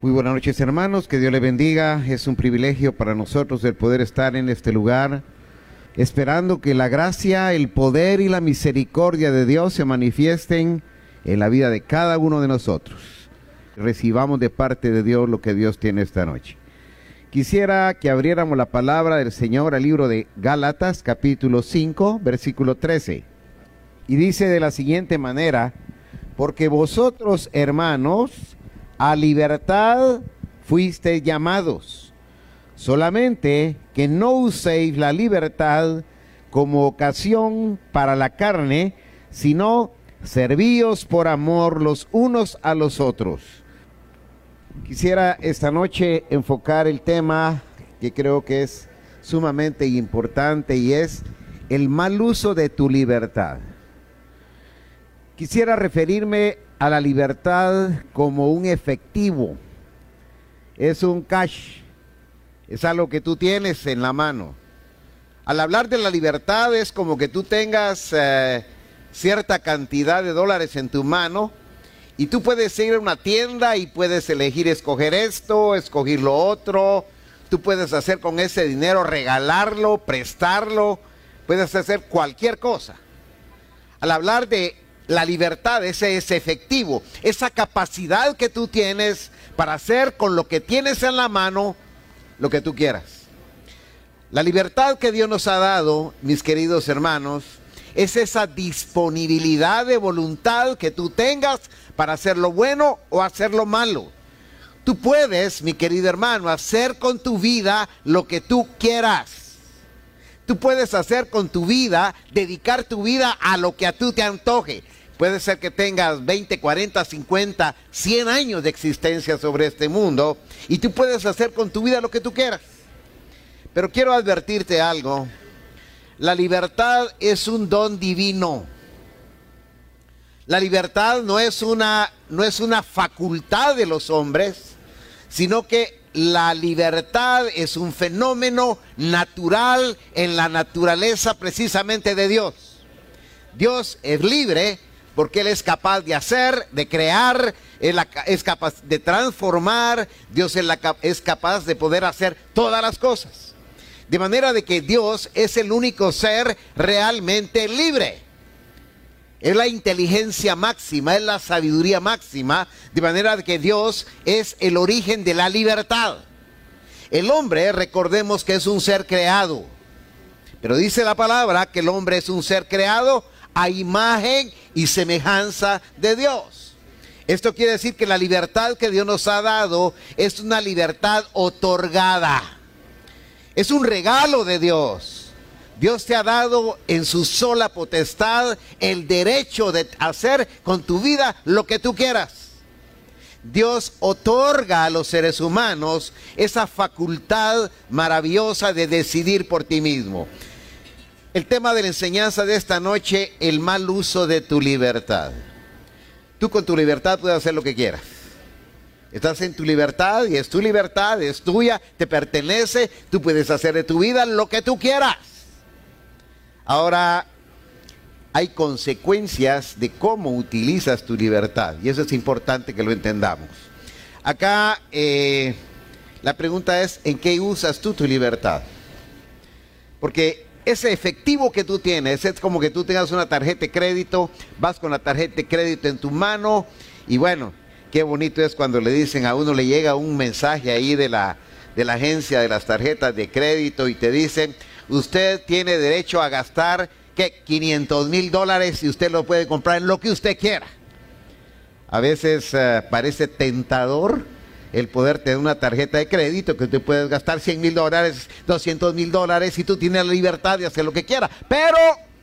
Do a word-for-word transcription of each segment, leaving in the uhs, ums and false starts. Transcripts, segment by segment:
Muy buenas noches, hermanos, que Dios les bendiga. Es un privilegio para nosotros el poder estar en este lugar, esperando que la gracia, el poder y la misericordia de Dios se manifiesten en la vida de cada uno de nosotros. Recibamos de parte de Dios lo que Dios tiene esta noche. Quisiera que abriéramos la palabra del Señor al libro de Gálatas, capítulo cinco, versículo trece. Y dice de la siguiente manera: porque vosotros, hermanos, a libertad fuisteis llamados, solamente que no uséis la libertad como ocasión para la carne, sino servíos por amor los unos a los otros. Quisiera esta noche enfocar el tema que creo que es sumamente importante, y es el mal uso de tu libertad. Quisiera referirme a la libertad como un efectivo. Es un cash, es algo que tú tienes en la mano. Al hablar de la libertad es como que tú tengas eh, cierta cantidad de dólares en tu mano y tú puedes ir a una tienda y puedes elegir escoger esto, escoger lo otro. Tú puedes hacer con ese dinero, regalarlo, prestarlo, puedes hacer cualquier cosa. Al hablar de la libertad, ese es efectivo, esa capacidad que tú tienes para hacer con lo que tienes en la mano lo que tú quieras. La libertad que Dios nos ha dado, mis queridos hermanos, es esa disponibilidad de voluntad que tú tengas para hacer lo bueno o hacer lo malo. Tú puedes, mi querido hermano, hacer con tu vida lo que tú quieras. Tú puedes hacer con tu vida, dedicar tu vida a lo que a tú te antoje. Puede ser que tengas veinte, cuarenta, cincuenta, cien años de existencia sobre este mundo, y tú puedes hacer con tu vida lo que tú quieras. Pero quiero advertirte algo: la libertad es un don divino. La libertad no es una, no es una facultad de los hombres, sino que la libertad es un fenómeno natural en la naturaleza precisamente de Dios. Dios es libre porque Él es capaz de hacer, de crear, Él es capaz de transformar. Dios es, la, es capaz de poder hacer todas las cosas. De manera de que Dios es el único ser realmente libre. Es la inteligencia máxima, es la sabiduría máxima, de manera que Dios es el origen de la libertad. El hombre, recordemos que es un ser creado, pero dice la palabra que el hombre es un ser creado a imagen y semejanza de Dios. Esto quiere decir que la libertad que Dios nos ha dado es una libertad otorgada. Es un regalo de Dios. Dios te ha dado en su sola potestad el derecho de hacer con tu vida lo que tú quieras. Dios otorga a los seres humanos esa facultad maravillosa de decidir por ti mismo. El tema de la enseñanza de esta noche: el mal uso de tu libertad. Tú con tu libertad puedes hacer lo que quieras. Estás en tu libertad y es tu libertad, es tuya, te pertenece. Tú puedes hacer de tu vida lo que tú quieras. Ahora, hay consecuencias de cómo utilizas tu libertad, y eso es importante que lo entendamos. Acá eh, la pregunta es: ¿en qué usas tú tu libertad? Porque ese efectivo que tú tienes es como que tú tengas una tarjeta de crédito, vas con la tarjeta de crédito en tu mano, y bueno, qué bonito es cuando le dicen a uno, le llega un mensaje ahí de la, de la agencia de las tarjetas de crédito, y te dicen: usted tiene derecho a gastar, ¿qué? quinientos mil dólares, y usted lo puede comprar en lo que usted quiera. A veces uh, parece tentador el poder tener una tarjeta de crédito que usted puede gastar cien mil dólares, doscientos mil dólares, y tú tienes la libertad de hacer lo que quiera, pero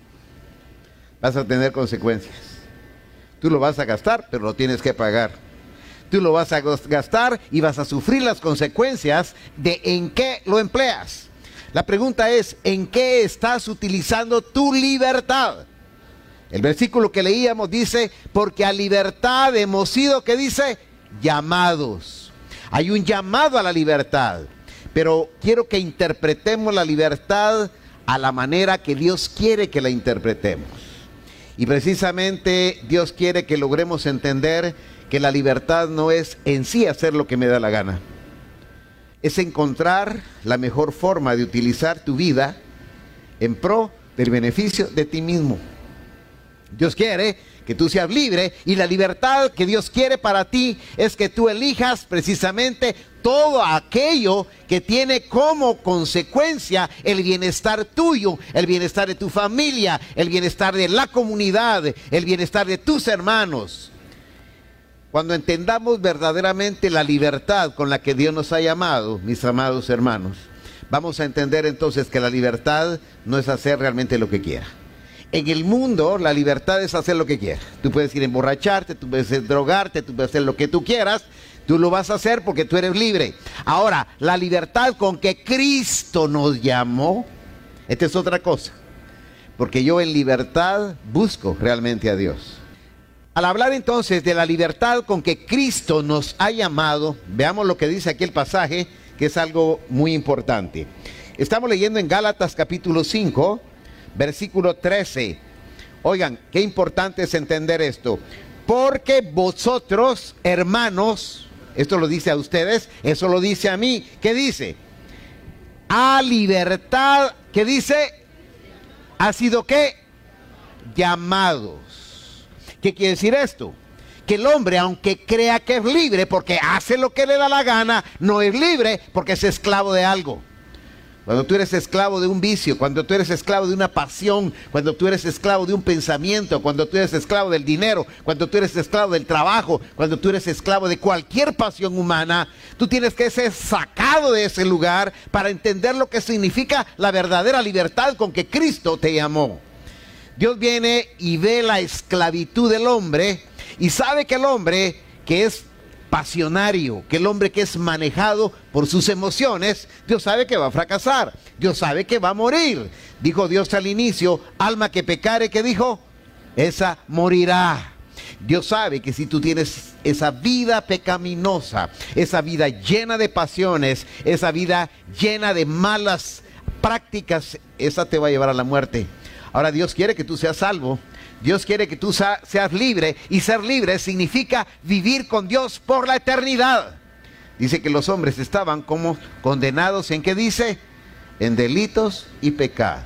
vas a tener consecuencias. Tú lo vas a gastar, pero lo tienes que pagar. Tú lo vas a gastar y vas a sufrir las consecuencias de en qué lo empleas. La pregunta es: ¿en qué estás utilizando tu libertad? El versículo que leíamos dice: porque a libertad hemos sido, ¿qué dice? Llamados. Hay un llamado a la libertad, pero quiero que interpretemos la libertad a la manera que Dios quiere que la interpretemos. Y precisamente Dios quiere que logremos entender que la libertad no es en sí hacer lo que me da la gana. Es encontrar la mejor forma de utilizar tu vida en pro del beneficio de ti mismo. Dios quiere que tú seas libre, y la libertad que Dios quiere para ti es que tú elijas precisamente todo aquello que tiene como consecuencia el bienestar tuyo, el bienestar de tu familia, el bienestar de la comunidad, el bienestar de tus hermanos. Cuando entendamos verdaderamente la libertad con la que Dios nos ha llamado, mis amados hermanos, vamos a entender entonces que la libertad no es hacer realmente lo que quiera. En el mundo, la libertad es hacer lo que quieras. Tú puedes ir a emborracharte, tú puedes drogarte, tú puedes hacer lo que tú quieras. Tú lo vas a hacer porque tú eres libre. Ahora, la libertad con que Cristo nos llamó, esta es otra cosa. Porque yo en libertad busco realmente a Dios. Al hablar entonces de la libertad con que Cristo nos ha llamado, veamos lo que dice aquí el pasaje, que es algo muy importante. Estamos leyendo en Gálatas capítulo cinco, versículo trece. Oigan, qué importante es entender esto. Porque vosotros, hermanos, esto lo dice a ustedes, eso lo dice a mí. ¿Qué dice? A libertad, ¿qué dice? ¿Ha sido qué? Llamados. ¿Qué quiere decir esto? Que el hombre, aunque crea que es libre porque hace lo que le da la gana, no es libre porque es esclavo de algo. Cuando tú eres esclavo de un vicio, cuando tú eres esclavo de una pasión, cuando tú eres esclavo de un pensamiento, cuando tú eres esclavo del dinero, cuando tú eres esclavo del trabajo, cuando tú eres esclavo de cualquier pasión humana, tú tienes que ser sacado de ese lugar para entender lo que significa la verdadera libertad con que Cristo te llamó. Dios viene y ve la esclavitud del hombre y sabe que el hombre que es pasionario, que el hombre que es manejado por sus emociones, Dios sabe que va a fracasar, Dios sabe que va a morir. Dijo Dios al inicio, alma que pecare, ¿qué dijo? Esa morirá. Dios sabe que si tú tienes esa vida pecaminosa, esa vida llena de pasiones, esa vida llena de malas prácticas, esa te va a llevar a la muerte. Ahora Dios quiere que tú seas salvo. Dios quiere que tú seas libre, y ser libre significa vivir con Dios por la eternidad. Dice que los hombres estaban como condenados, ¿en qué dice? En delitos y pecados.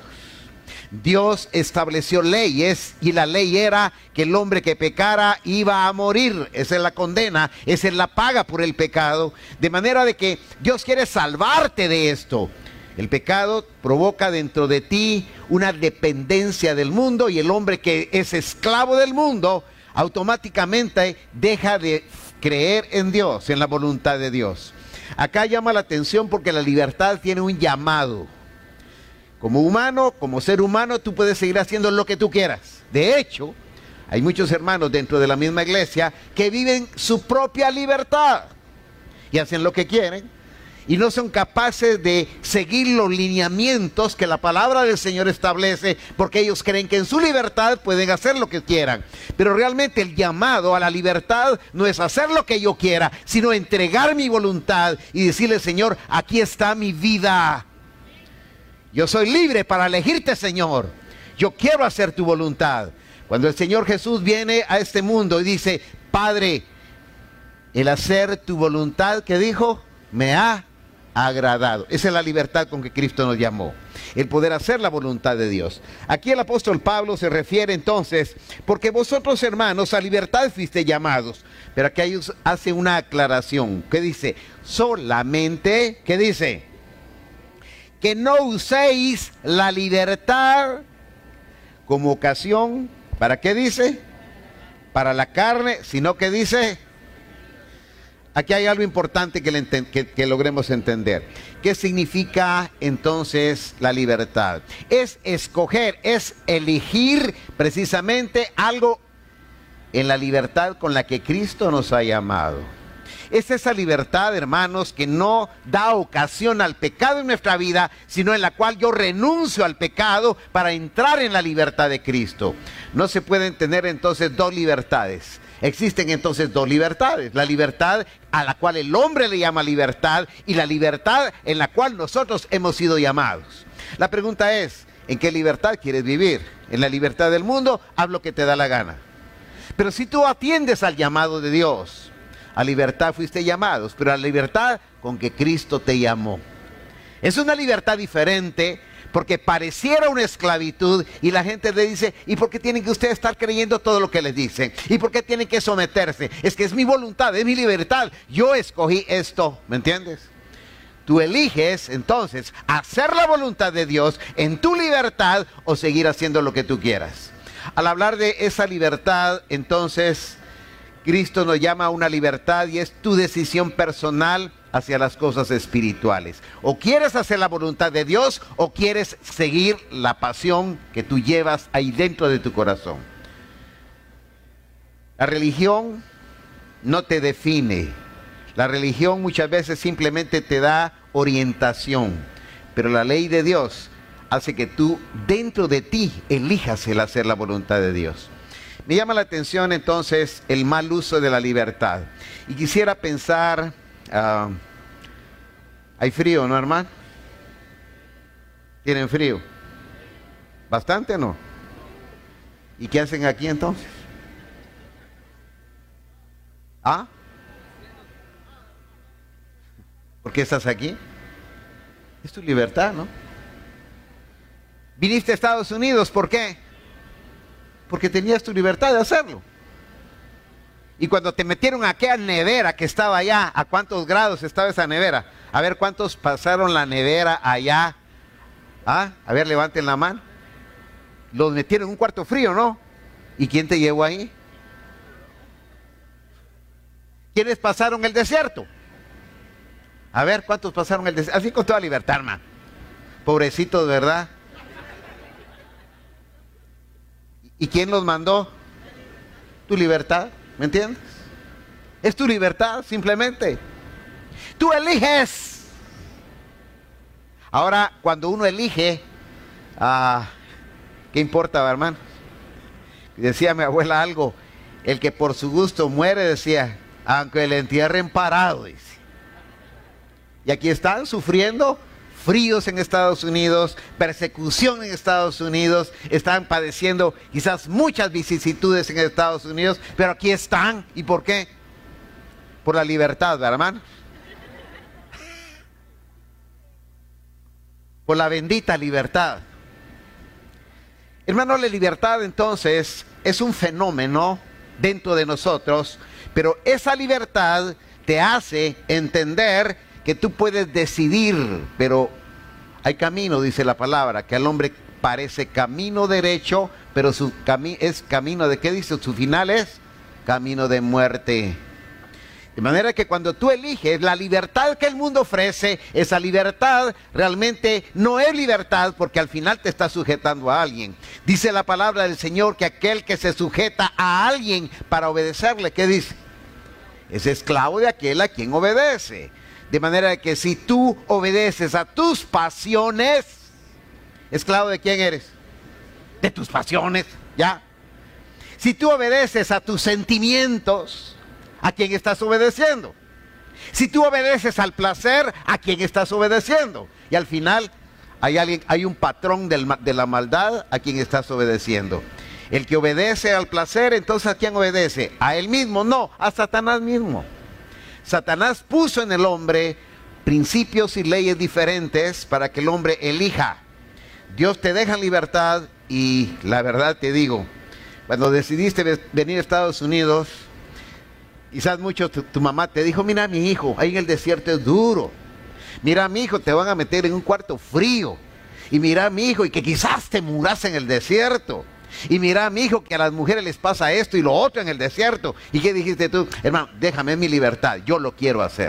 Dios estableció leyes, y la ley era que el hombre que pecara iba a morir. Esa es la condena, esa es la paga por el pecado. De manera de que Dios quiere salvarte de esto. El pecado provoca dentro de ti una dependencia del mundo, y el hombre que es esclavo del mundo automáticamente deja de creer en Dios, en la voluntad de Dios. Acá llama la atención porque la libertad tiene un llamado. Como humano, como ser humano, tú puedes seguir haciendo lo que tú quieras. De hecho, hay muchos hermanos dentro de la misma iglesia que viven su propia libertad y hacen lo que quieren. Y no son capaces de seguir los lineamientos que la palabra del Señor establece, porque ellos creen que en su libertad pueden hacer lo que quieran. Pero realmente el llamado a la libertad no es hacer lo que yo quiera, sino entregar mi voluntad y decirle, Señor, aquí está mi vida. Yo soy libre para elegirte, Señor. Yo quiero hacer tu voluntad. Cuando el Señor Jesús viene a este mundo y dice, Padre, el hacer tu voluntad, ¿qué dijo? Me ha agradado. Esa es la libertad con que Cristo nos llamó, el poder hacer la voluntad de Dios. Aquí el apóstol Pablo se refiere entonces, porque vosotros, hermanos, a libertad fuiste llamados. Pero aquí hay, hace una aclaración. ¿Qué dice? Solamente, ¿qué dice? Que no uséis la libertad como ocasión, ¿para qué dice? Para la carne, sino que dice... Aquí hay algo importante que, le que, que logremos entender. ¿Qué significa entonces la libertad? Es escoger, es elegir precisamente algo en la libertad con la que Cristo nos ha llamado. Es esa libertad, hermanos, que no da ocasión al pecado en nuestra vida, sino en la cual yo renuncio al pecado para entrar en la libertad de Cristo. No se pueden tener entonces dos libertades. Existen entonces dos libertades, la libertad a la cual el hombre le llama libertad y la libertad en la cual nosotros hemos sido llamados. La pregunta es, ¿en qué libertad quieres vivir? ¿En la libertad del mundo? Haz lo que te da la gana. Pero si tú atiendes al llamado de Dios, a libertad fuiste llamados, pero a libertad con que Cristo te llamó. Es una libertad diferente, porque pareciera una esclavitud y la gente le dice, ¿y por qué tienen que ustedes estar creyendo todo lo que les dicen? ¿Y por qué tienen que someterse? Es que es mi voluntad, es mi libertad. Yo escogí esto, ¿me entiendes? Tú eliges entonces hacer la voluntad de Dios en tu libertad o seguir haciendo lo que tú quieras. Al hablar de esa libertad, entonces Cristo nos llama a una libertad y es tu decisión personal hacia las cosas espirituales. O quieres hacer la voluntad de Dios o quieres seguir la pasión que tú llevas ahí dentro de tu corazón. La religión no te define. La religión muchas veces simplemente te da orientación, pero la ley de Dios hace que tú dentro de ti elijas el hacer la voluntad de Dios. Me llama la atención entonces el mal uso de la libertad. Y quisiera pensar, uh, hay frío, ¿no, hermano? ¿Tienen frío? ¿Bastante o no? ¿Y qué hacen aquí entonces? ¿Ah? ¿Por qué estás aquí? Es tu libertad, ¿no? Viniste a Estados Unidos, ¿por qué? Porque tenías tu libertad de hacerlo. Y cuando te metieron a aquella nevera que estaba allá, ¿a cuántos grados estaba esa nevera? A ver cuántos pasaron la nevera allá. ¿Ah? A ver, levanten la mano. Los metieron en un cuarto frío, ¿no? ¿Y quién te llevó ahí? ¿Quiénes pasaron el desierto? A ver, ¿cuántos pasaron el desierto? Así con toda libertad, hermano. Pobrecitos, ¿verdad? ¿Y quién los mandó? Tu libertad, ¿me entiendes? Es tu libertad, simplemente. Tú eliges. Ahora, cuando uno elige, ah, ¿qué importa, hermano? Decía mi abuela algo, el que por su gusto muere, decía, aunque le entierren parado, dice. Y aquí están sufriendo fríos en Estados Unidos, persecución en Estados Unidos, están padeciendo quizás muchas vicisitudes en Estados Unidos, pero aquí están. ¿Y por qué? Por la libertad, ¿verdad, hermano? Por la bendita libertad. Hermano, la libertad entonces es un fenómeno dentro de nosotros, pero esa libertad te hace entender que tú puedes decidir, pero hay camino, dice la palabra, que al hombre parece camino derecho, pero su camino es camino de, ¿qué dice? Su final es camino de muerte. De manera que cuando tú eliges la libertad que el mundo ofrece, esa libertad realmente no es libertad porque al final te está sujetando a alguien. Dice la palabra del Señor que aquel que se sujeta a alguien para obedecerle, ¿qué dice? Es esclavo de aquel a quien obedece. De manera que si tú obedeces a tus pasiones, ¿esclavo de quién eres? De tus pasiones, ¿ya? Si tú obedeces a tus sentimientos, ¿a quién estás obedeciendo? Si tú obedeces al placer, ¿a quién estás obedeciendo? Y al final hay, alguien, hay un patrón del, de la maldad a quien estás obedeciendo. El que obedece al placer, entonces ¿a quién obedece? ¿A él mismo? No, a Satanás mismo. Satanás puso en el hombre principios y leyes diferentes para que el hombre elija. Dios te deja en libertad y la verdad te digo, cuando decidiste venir a Estados Unidos, quizás mucho tu, tu mamá te dijo, mira mi hijo, ahí en el desierto es duro. Mira mi hijo, te van a meter en un cuarto frío. Y mira mi hijo, y que quizás te muras en el desierto. Y mira, mi hijo, que a las mujeres les pasa esto y lo otro en el desierto. ¿Y qué dijiste tú? Hermano, déjame mi libertad, yo lo quiero hacer.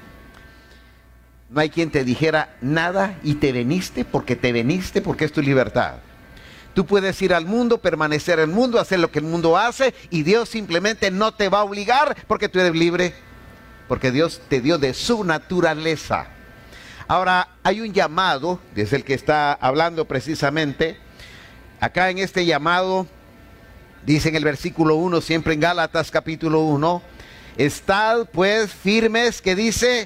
No hay quien te dijera nada y te veniste porque te veniste porque es tu libertad. Tú puedes ir al mundo, permanecer en el mundo, hacer lo que el mundo hace y Dios simplemente no te va a obligar porque tú eres libre. Porque Dios te dio de su naturaleza. Ahora, hay un llamado, es el que está hablando precisamente. Acá en este llamado, dice en el versículo uno, siempre en Gálatas capítulo uno, estad pues firmes, que dice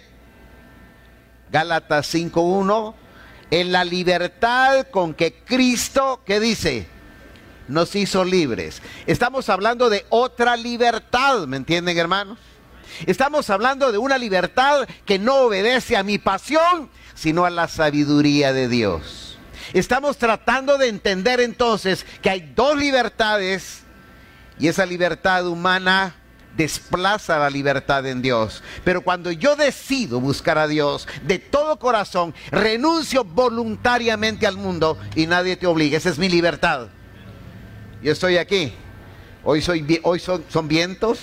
Gálatas cinco uno, en la libertad con que Cristo, ¿qué dice? nos hizo libres. Estamos hablando de otra libertad, ¿me entienden, hermanos? Estamos hablando de una libertad que no obedece a mi pasión, sino a la sabiduría de Dios. Estamos tratando de entender entonces que hay dos libertades y esa libertad humana desplaza la libertad en Dios. Pero cuando yo decido buscar a Dios de todo corazón, renuncio voluntariamente al mundo y nadie te obliga. Esa es mi libertad. Yo estoy aquí. Hoy, soy, hoy son, son vientos.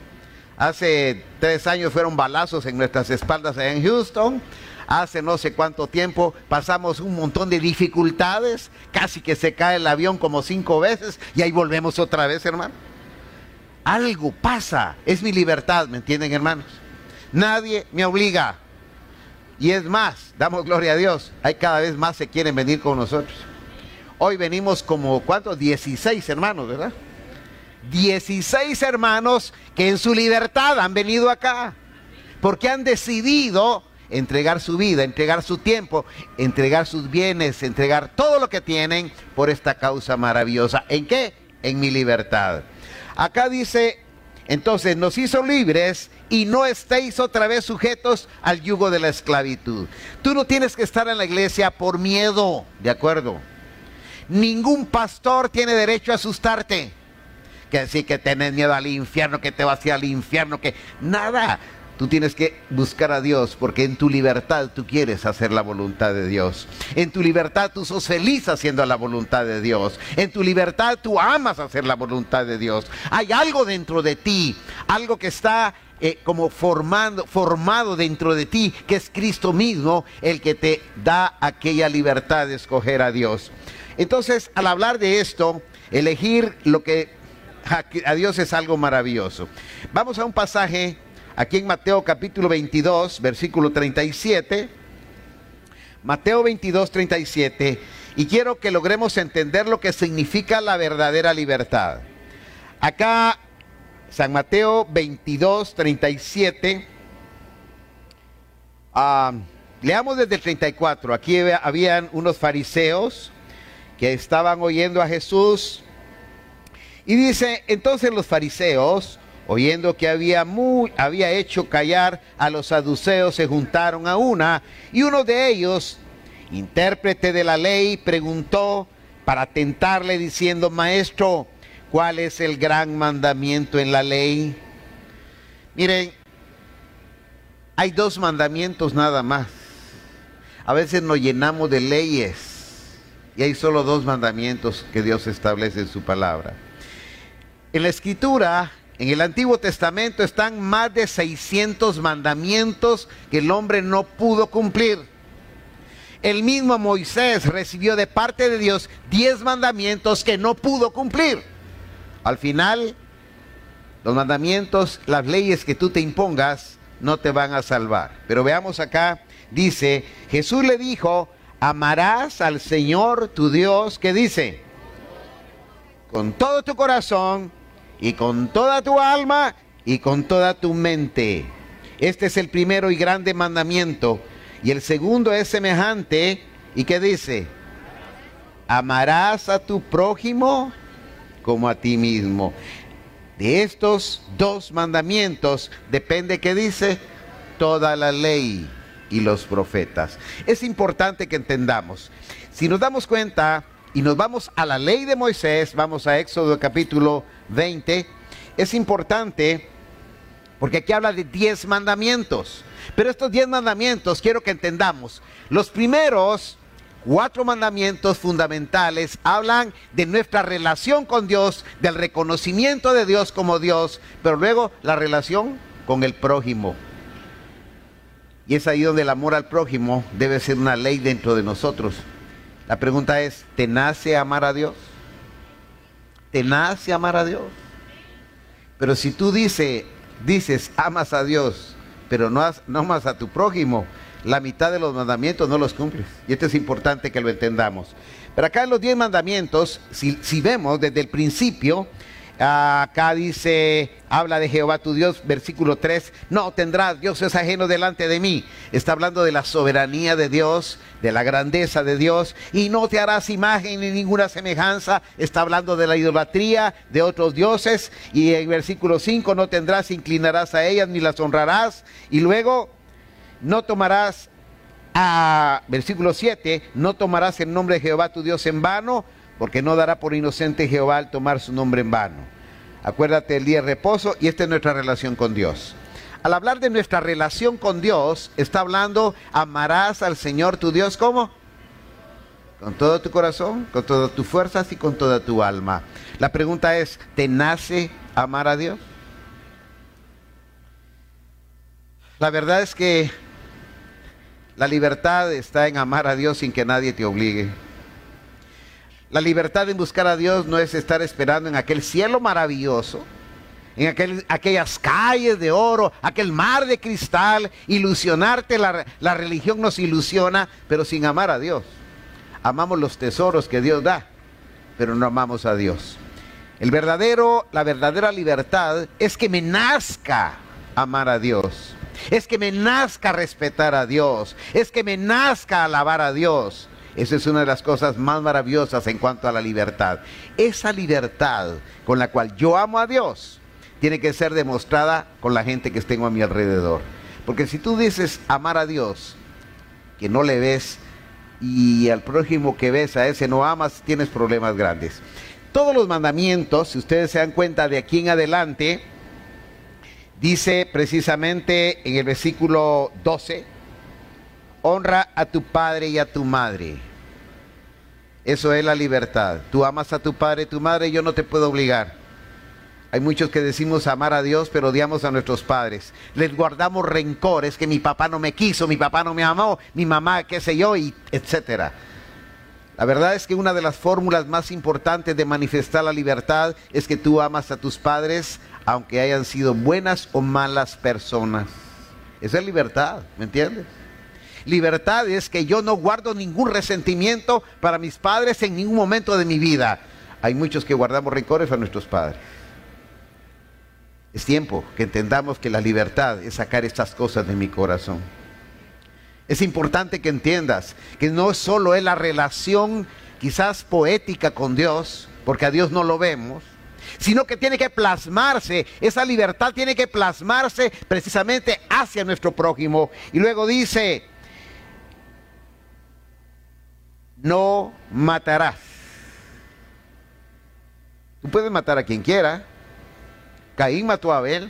Hace tres años fueron balazos en nuestras espaldas allá en Houston. Hace no sé cuánto tiempo pasamos un montón de dificultades. Casi que se cae el avión como cinco veces y ahí volvemos otra vez, hermano. Algo pasa, es mi libertad, ¿me entienden, hermanos? Nadie me obliga. Y es más, damos gloria a Dios, hay cada vez más que quieren venir con nosotros. Hoy venimos como, ¿cuántos? dieciséis hermanos, ¿verdad? dieciséis hermanos que en su libertad han venido acá. Porque han decidido entregar su vida, entregar su tiempo, entregar sus bienes, entregar todo lo que tienen por esta causa maravillosa. ¿En qué? En mi libertad. Acá dice, entonces nos hizo libres y no estéis otra vez sujetos al yugo de la esclavitud. Tú no tienes que estar en la iglesia por miedo, ¿de acuerdo? Ningún pastor tiene derecho a asustarte. Que decir que tenés miedo al infierno, que te vas a ir al infierno, que nada. Tú tienes que buscar a Dios porque en tu libertad tú quieres hacer la voluntad de Dios. En tu libertad tú sos feliz haciendo la voluntad de Dios. En tu libertad tú amas hacer la voluntad de Dios. Hay algo dentro de ti, algo que está eh, como formando, formado dentro de ti, que es Cristo mismo el que te da aquella libertad de escoger a Dios. Entonces, al hablar de esto, elegir lo que a Dios es algo maravilloso. Vamos a un pasaje aquí en Mateo capítulo veintidós, versículo treinta y siete. Mateo veintidós, treinta y siete. Y quiero que logremos entender lo que significa la verdadera libertad. Acá, San Mateo veintidós, treinta y siete. Uh, leamos desde el treinta y cuatro. Aquí habían unos fariseos que estaban oyendo a Jesús. Y dice, entonces los fariseos, oyendo que había, muy, había hecho callar a los saduceos, se juntaron a una, y uno de ellos, intérprete de la ley, preguntó para tentarle diciendo, maestro, ¿cuál es el gran mandamiento en la ley? Miren, hay dos mandamientos nada más. A veces nos llenamos de leyes y hay solo dos mandamientos que Dios establece en su palabra. En la Escritura, en el Antiguo Testamento, están más de seiscientos mandamientos que el hombre no pudo cumplir. El mismo Moisés recibió de parte de Dios diez mandamientos que no pudo cumplir. Al final, los mandamientos, las leyes que tú te impongas, no te van a salvar. Pero veamos acá, dice, Jesús le dijo, amarás al Señor tu Dios, ¿qué dice? Con todo tu corazón, y con toda tu alma y con toda tu mente. Este es el primero y grande mandamiento. Y el segundo es semejante. ¿Y qué dice? Amarás a tu prójimo como a ti mismo. De estos dos mandamientos depende, ¿qué dice? Toda la ley y los profetas. Es importante que entendamos. Si nos damos cuenta y nos vamos a la ley de Moisés, vamos a Éxodo capítulo veinte, es importante porque aquí habla de diez mandamientos. Pero estos diez mandamientos quiero que entendamos. Los primeros cuatro mandamientos fundamentales hablan de nuestra relación con Dios, del reconocimiento de Dios como Dios, pero luego la relación con el prójimo. Y es ahí donde el amor al prójimo debe ser una ley dentro de nosotros. La pregunta es, ¿te nace amar a Dios? ¿Te nace amar a Dios? Pero si tú dice, dices, amas a Dios, pero no, has, no amas a tu prójimo, la mitad de los mandamientos no los cumples. Y esto es importante que lo entendamos. Pero acá en los diez mandamientos, si, si vemos desde el principio, Acá dice, habla de Jehová tu Dios, versículo tres, no tendrás dioses ajenos delante de mí. Está hablando de la soberanía de Dios, de la grandeza de Dios, y no te harás imagen ni ninguna semejanza. Está hablando de la idolatría de otros dioses. Y en versículo cinco, no tendrás, inclinarás a ellas ni las honrarás. Y luego, no tomarás, a, versículo siete, no tomarás el nombre de Jehová tu Dios en vano, porque no dará por inocente Jehová al tomar su nombre en vano. Acuérdate del día de reposo, y esta es nuestra relación con Dios. Al hablar de nuestra relación con Dios, está hablando, amarás al Señor tu Dios, ¿cómo? Con todo tu corazón, con todas tus fuerzas y con toda tu alma. La pregunta es, ¿te nace amar a Dios? La verdad es que la libertad está en amar a Dios sin que nadie te obligue. La libertad en buscar a Dios no es estar esperando en aquel cielo maravilloso, en aquel, aquellas calles de oro, aquel mar de cristal, ilusionarte. La, la religión nos ilusiona, pero sin amar a Dios. Amamos los tesoros que Dios da, pero no amamos a Dios. El verdadero, la verdadera libertad es que me nazca amar a Dios, es que me nazca respetar a Dios, es que me nazca alabar a Dios. Esa es una de las cosas más maravillosas en cuanto a la libertad. Esa libertad con la cual yo amo a Dios tiene que ser demostrada con la gente que tengo a mi alrededor. Porque si tú dices amar a Dios, que no le ves, y al prójimo que ves, a ese no amas, tienes problemas grandes. Todos los mandamientos, si ustedes se dan cuenta de aquí en adelante, dice precisamente en el versículo doce, honra a tu padre y a tu madre. Eso es la libertad. Tú amas a tu padre y tu madre, yo no te puedo obligar. Hay muchos que decimos amar a Dios, pero odiamos a nuestros padres. Les guardamos rencor, es que mi papá no me quiso, mi papá no me amó, mi mamá qué sé yo, y etcétera. La verdad es que una de las fórmulas más importantes de manifestar la libertad es que tú amas a tus padres, aunque hayan sido buenas o malas personas. Esa es libertad, ¿me entiendes? Libertad es que yo no guardo ningún resentimiento para mis padres en ningún momento de mi vida. Hay muchos que guardamos rencores a nuestros padres. Es tiempo que entendamos que la libertad es sacar estas cosas de mi corazón. Es importante que entiendas que no solo es la relación quizás poética con Dios, porque a Dios no lo vemos, sino que tiene que plasmarse, esa libertad tiene que plasmarse precisamente hacia nuestro prójimo. Y luego dice, no matarás. Tú puedes matar a quien quiera. Caín mató a Abel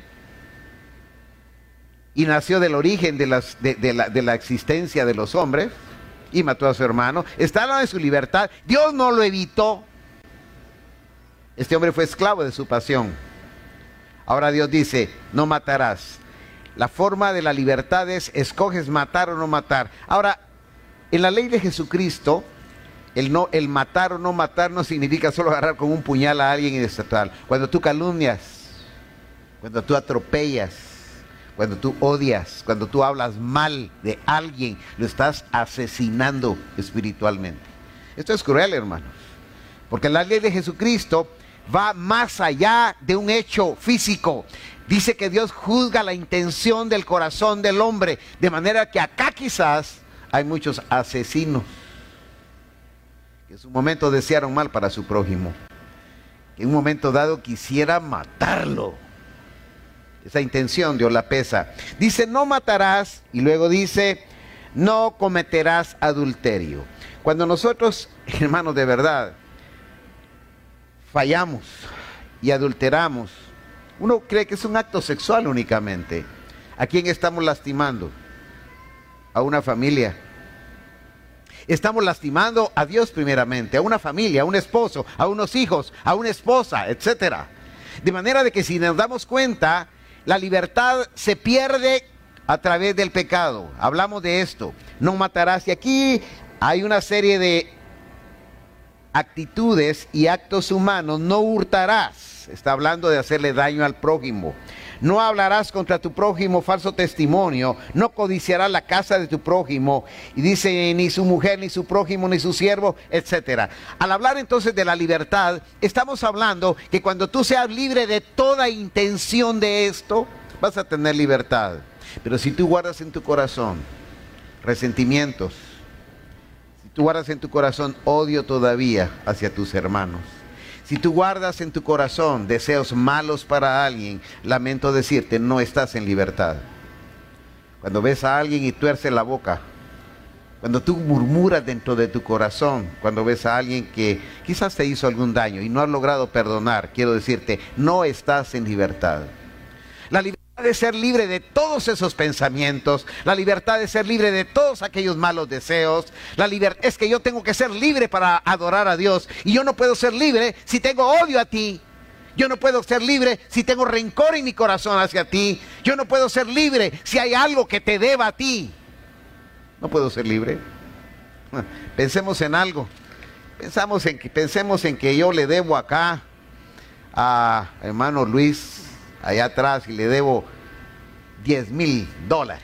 y nació del origen de, las, de, de, la, de la existencia de los hombres y mató a su hermano. Estaba en su libertad. Dios no lo evitó. Este hombre fue esclavo de su pasión. Ahora Dios dice, no matarás. La forma de la libertad es, escoges matar o no matar. Ahora, en la ley de Jesucristo, el, no, el matar o no matar no significa solo agarrar con un puñal a alguien y desatar. Cuando tú calumnias, cuando tú atropellas, cuando tú odias, cuando tú hablas mal de alguien, lo estás asesinando espiritualmente. Esto es cruel, hermanos, porque la ley de Jesucristo va más allá de un hecho físico. Dice que Dios juzga la intención del corazón del hombre, de manera que acá quizás hay muchos asesinos que en su momento desearon mal para su prójimo, que en un momento dado quisiera matarlo. Esa intención Dios la pesa. Dice, no matarás, y luego dice, no cometerás adulterio. Cuando nosotros, hermanos, de verdad, fallamos y adulteramos, uno cree que es un acto sexual únicamente. ¿A quién estamos lastimando? A una familia. Estamos lastimando a Dios primeramente, a una familia, a un esposo, a unos hijos, a una esposa, etcétera. De manera de que si nos damos cuenta, la libertad se pierde a través del pecado. Hablamos de esto, no matarás. Y aquí hay una serie de actitudes y actos humanos. No hurtarás. Está hablando de hacerle daño al prójimo. No hablarás contra tu prójimo falso testimonio, no codiciarás la casa de tu prójimo. Y dice, ni su mujer, ni su prójimo, ni su siervo, etcétera. Al hablar entonces de la libertad, estamos hablando que cuando tú seas libre de toda intención de esto, vas a tener libertad. Pero si tú guardas en tu corazón resentimientos, si tú guardas en tu corazón odio todavía hacia tus hermanos, si tú guardas en tu corazón deseos malos para alguien, lamento decirte, no estás en libertad. Cuando ves a alguien y tuerces la boca, cuando tú murmuras dentro de tu corazón, cuando ves a alguien que quizás te hizo algún daño y no has logrado perdonar, quiero decirte, no estás en libertad. La libertad de ser libre de todos esos pensamientos, la libertad de ser libre de todos aquellos malos deseos, la libertad es que yo tengo que ser libre para adorar a Dios, y yo no puedo ser libre si tengo odio a ti. Yo no puedo ser libre si tengo rencor en mi corazón hacia ti. Yo no puedo ser libre si hay algo que te deba a ti. No puedo ser libre. Pensemos en algo. Pensamos en que, pensemos en que yo le debo acá a hermano Luis allá atrás y le debo diez mil dólares.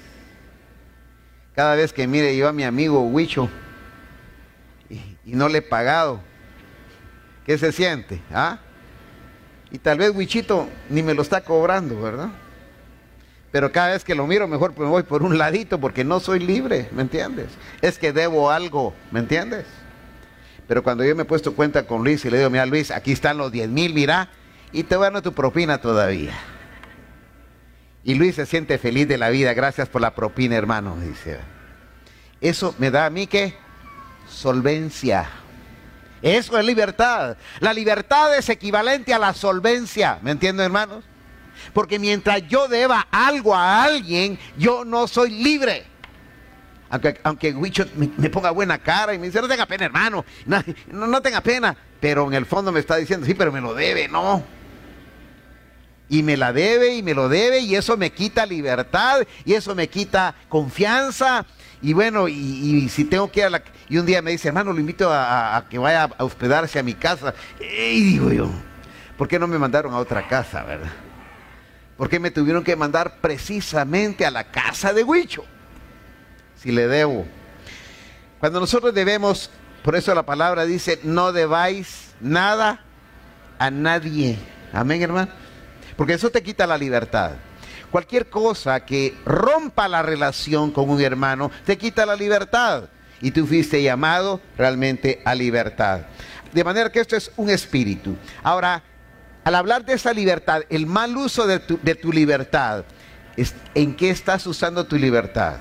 Cada vez que mire yo a mi amigo Huicho y, y no le he pagado, ¿qué se siente? ¿Ah? Y tal vez Huichito ni me lo está cobrando, ¿verdad? Pero cada vez que lo miro mejor me voy por un ladito porque no soy libre, ¿me entiendes? Es que debo algo, ¿me entiendes? Pero cuando yo me he puesto cuenta con Luis y le digo, mira Luis, aquí están los diez mil, mira, y te voy a dar tu propina todavía. Y Luis se siente feliz de la vida, gracias por la propina, hermano, dice. Eso me da a mí, ¿qué? Solvencia. Eso es libertad. La libertad es equivalente a la solvencia, ¿me entienden, hermanos? Porque mientras yo deba algo a alguien, yo no soy libre. Aunque, aunque Huicho me, me ponga buena cara y me dice, no tenga pena, hermano, no, no, no tenga pena. Pero en el fondo me está diciendo, sí, pero me lo debe, no. Y me la debe y me lo debe y eso me quita libertad y eso me quita confianza. Y bueno, y, y si tengo que ir a la... Y un día me dice, hermano, lo invito a, a, a que vaya a hospedarse a mi casa. Y digo yo, ¿por qué no me mandaron a otra casa, verdad? ¿Por qué me tuvieron que mandar precisamente a la casa de Huicho? Si le debo. Cuando nosotros debemos, por eso la palabra dice, no debáis nada a nadie. Amén, hermano. Porque eso te quita la libertad. Cualquier cosa que rompa la relación con un hermano, te quita la libertad. Y tú fuiste llamado realmente a libertad. De manera que esto es un espíritu. Ahora, al hablar de esa libertad, el mal uso de tu, de tu libertad, es, ¿en qué estás usando tu libertad?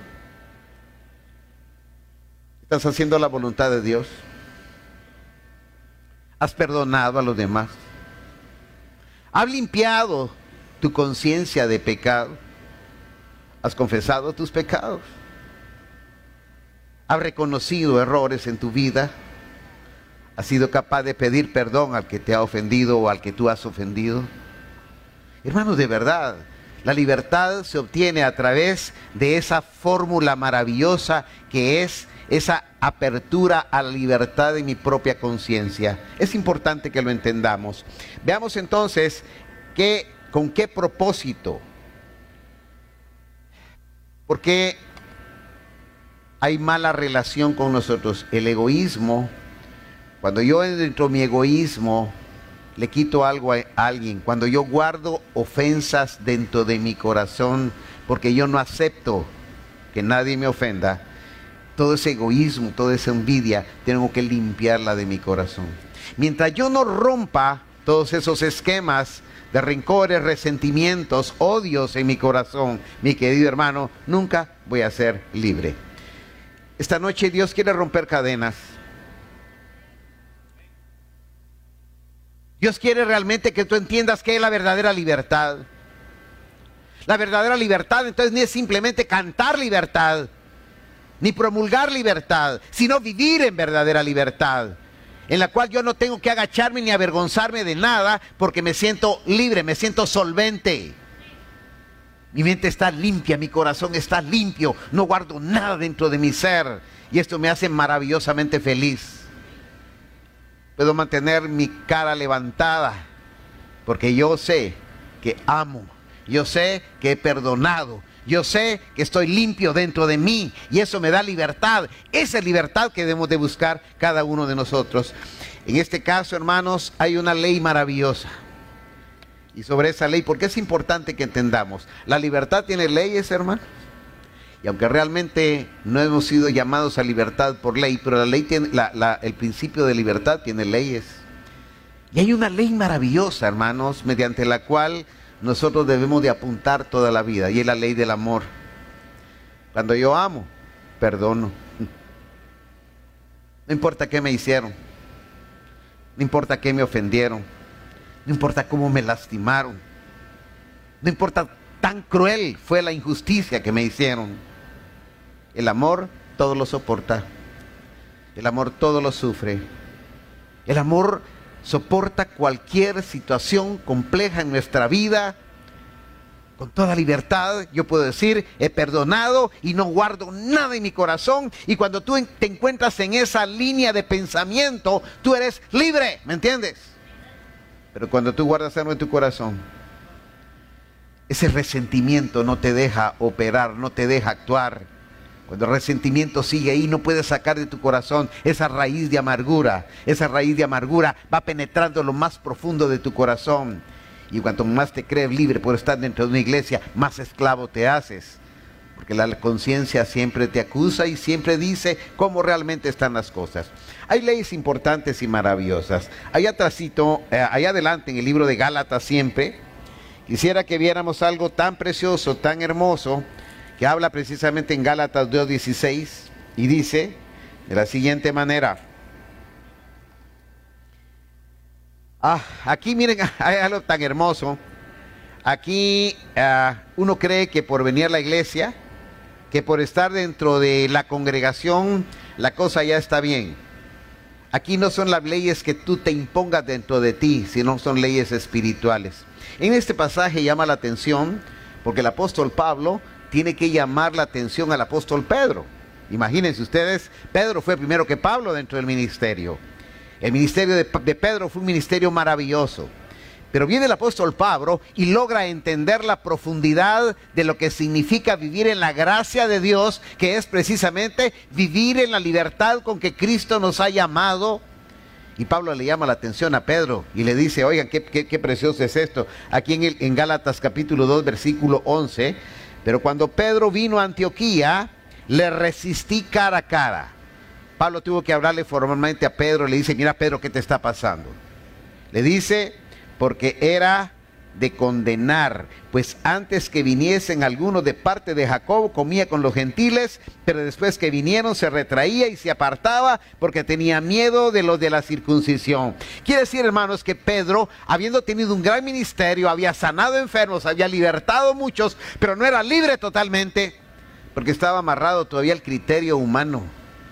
¿Estás haciendo la voluntad de Dios? ¿Has perdonado a los demás? ¿Has limpiado tu conciencia de pecado? ¿Has confesado tus pecados? ¿Has reconocido errores en tu vida? ¿Has sido capaz de pedir perdón al que te ha ofendido o al que tú has ofendido? Hermanos, de verdad, la libertad se obtiene a través de esa fórmula maravillosa que es esa apertura a la libertad de mi propia conciencia. Es importante que lo entendamos. Veamos entonces que, con qué propósito. Porque hay mala relación con nosotros. El egoísmo, cuando yo dentro de mi egoísmo le quito algo a alguien, cuando yo guardo ofensas dentro de mi corazón, porque yo no acepto que nadie me ofenda, todo ese egoísmo, toda esa envidia, tengo que limpiarla de mi corazón. Mientras yo no rompa todos esos esquemas de rencores, resentimientos, odios en mi corazón, mi querido hermano, nunca voy a ser libre. Esta noche Dios quiere romper cadenas. Dios quiere realmente que tú entiendas qué es la verdadera libertad. La verdadera libertad entonces ni es simplemente cantar libertad, ni promulgar libertad, sino vivir en verdadera libertad, en la cual yo no tengo que agacharme ni avergonzarme de nada, porque me siento libre, me siento solvente. Mi mente está limpia, mi corazón está limpio, no guardo nada dentro de mi ser, y esto me hace maravillosamente feliz. Puedo mantener mi cara levantada, porque yo sé que amo. Yo sé que he perdonado. Yo sé que estoy limpio dentro de mí y eso me da libertad. Esa es libertad que debemos de buscar cada uno de nosotros. En este caso, hermanos, hay una ley maravillosa. Y sobre esa ley, porque es importante que entendamos, la libertad tiene leyes, hermanos. Y aunque realmente no hemos sido llamados a libertad por ley, pero la ley tiene, la, la, el principio de libertad tiene leyes. Y hay una ley maravillosa, hermanos, mediante la cual nosotros debemos de apuntar toda la vida, y es la ley del amor. Cuando yo amo, perdono. No importa qué me hicieron, no importa qué me ofendieron, no importa cómo me lastimaron, no importa tan cruel fue la injusticia que me hicieron. El amor todo lo soporta, el amor todo lo sufre, el amor soporta cualquier situación compleja en nuestra vida. Con toda libertad yo puedo decir, he perdonado y no guardo nada en mi corazón. Y cuando tú te encuentras en esa línea de pensamiento, tú eres libre, ¿me entiendes? Pero cuando tú guardas algo en tu corazón, ese resentimiento no te deja operar, no te deja actuar. Cuando el resentimiento sigue ahí, no puedes sacar de tu corazón esa raíz de amargura. Esa raíz de amargura va penetrando lo más profundo de tu corazón. Y cuanto más te crees libre por estar dentro de una iglesia, más esclavo te haces. Porque la conciencia siempre te acusa y siempre dice cómo realmente están las cosas. Hay leyes importantes y maravillosas. Allá atrásito, eh, allá adelante en el libro de Gálatas siempre, quisiera que viéramos algo tan precioso, tan hermoso, que habla precisamente en Gálatas dos dieciséis y dice de la siguiente manera. Ah, aquí miren, hay algo tan hermoso. Aquí uh, uno cree que por venir a la iglesia, que por estar dentro de la congregación, la cosa ya está bien. Aquí no son las leyes que tú te impongas dentro de ti, sino son leyes espirituales. En este pasaje llama la atención porque el apóstol Pablo tiene que llamar la atención al apóstol Pedro. Imagínense ustedes, Pedro fue primero que Pablo dentro del ministerio. El ministerio de, de Pedro fue un ministerio maravilloso. Pero viene el apóstol Pablo y logra entender la profundidad de lo que significa vivir en la gracia de Dios, que es precisamente vivir en la libertad con que Cristo nos ha llamado. Y Pablo le llama la atención a Pedro y le dice, oigan, qué, qué, qué precioso es esto. Aquí en, el, en Gálatas capítulo dos, versículo once. Pero cuando Pedro vino a Antioquía, le resistí cara a cara. Pablo tuvo que hablarle formalmente a Pedro. Le dice, mira Pedro, ¿qué te está pasando? Le dice, porque era de condenar, pues antes que viniesen algunos de parte de Jacob, comía con los gentiles, pero después que vinieron se retraía y se apartaba, porque tenía miedo de los de la circuncisión. Quiere decir, hermanos, que Pedro, habiendo tenido un gran ministerio, había sanado enfermos, había libertado muchos, pero no era libre totalmente, porque estaba amarrado todavía al criterio humano.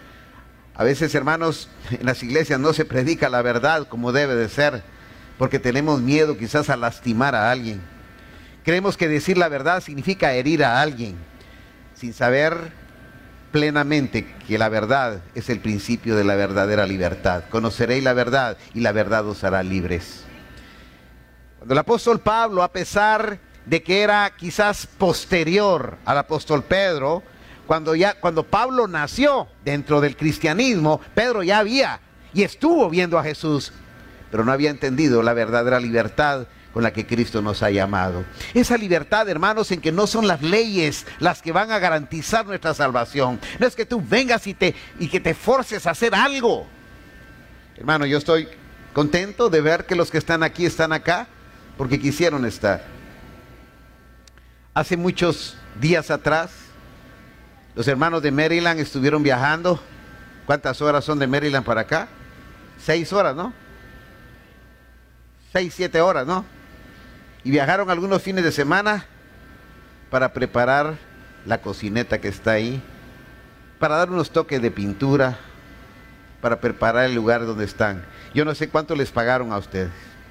A veces, hermanos, en las iglesias no se predica la verdad como debe de ser, porque tenemos miedo quizás a lastimar a alguien. Creemos que decir la verdad significa herir a alguien, sin saber plenamente que la verdad es el principio de la verdadera libertad. Conoceréis la verdad y la verdad os hará libres. Cuando el apóstol Pablo, a pesar de que era quizás posterior al apóstol Pedro, cuando, ya, cuando Pablo nació dentro del cristianismo, Pedro ya había y estuvo viendo a Jesús, pero no había entendido la verdadera libertad con la que Cristo nos ha llamado. Esa libertad, hermanos, en que no son las leyes las que van a garantizar nuestra salvación. No es que tú vengas y, te, y que te forces a hacer algo. Hermano, yo estoy contento de ver que los que están aquí están acá porque quisieron estar. Hace muchos días atrás, los hermanos de Maryland estuvieron viajando. ¿Cuántas horas son de Maryland para acá? Seis horas, ¿no? Seis, siete horas, ¿no? Y viajaron algunos fines de semana para preparar la cocineta que está ahí, para dar unos toques de pintura, para preparar el lugar donde están. Yo no sé cuánto les pagaron a ustedes.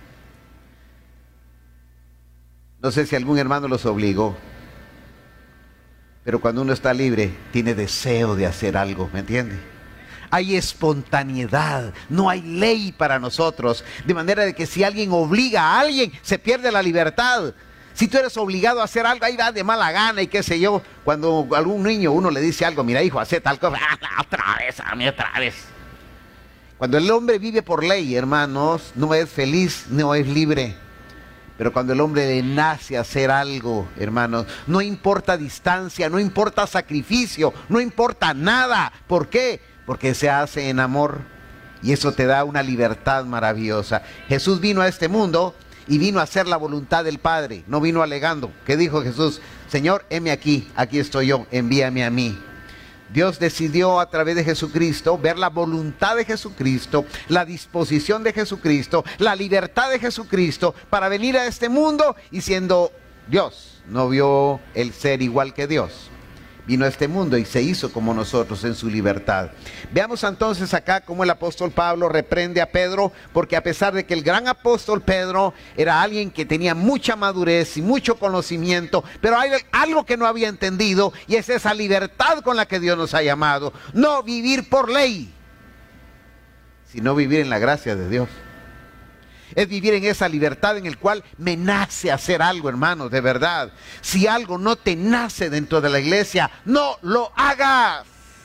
No sé si algún hermano los obligó. Pero cuando uno está libre, tiene deseo de hacer algo, ¿me entiende? hay espontaneidad, no hay ley para nosotros. De manera de que si alguien obliga a alguien, se pierde la libertad. Si tú eres obligado a hacer algo, ahí va de mala gana y qué sé yo. Cuando algún niño, uno le dice algo, mira hijo, hace tal cosa, ah, otra vez, a mí otra vez. Cuando el hombre vive por ley, hermanos, no es feliz, no es libre. Pero cuando el hombre le nace a hacer algo, hermanos, no importa distancia, no importa sacrificio, no importa nada. ¿Por qué? Porque se hace en amor. Y eso te da una libertad maravillosa. Jesús vino a este mundo y vino a hacer la voluntad del Padre. No vino alegando. ¿Qué dijo Jesús? Señor, heme aquí, aquí estoy yo, envíame a mí. Dios decidió a través de Jesucristo ver la voluntad de Jesucristo, la disposición de Jesucristo, la libertad de Jesucristo para venir a este mundo y siendo Dios. No vio el ser igual que Dios. Vino a este mundo y se hizo como nosotros en su libertad. Veamos entonces acá cómo el apóstol Pablo reprende a Pedro, porque a pesar de que el gran apóstol Pedro era alguien que tenía mucha madurez y mucho conocimiento, pero hay algo que no había entendido, y es esa libertad con la que Dios nos ha llamado. No vivir por ley, sino vivir en la gracia de Dios. Es vivir en esa libertad en el cual me nace hacer algo, hermanos, de verdad. Si algo no te nace dentro de la iglesia, no lo hagas.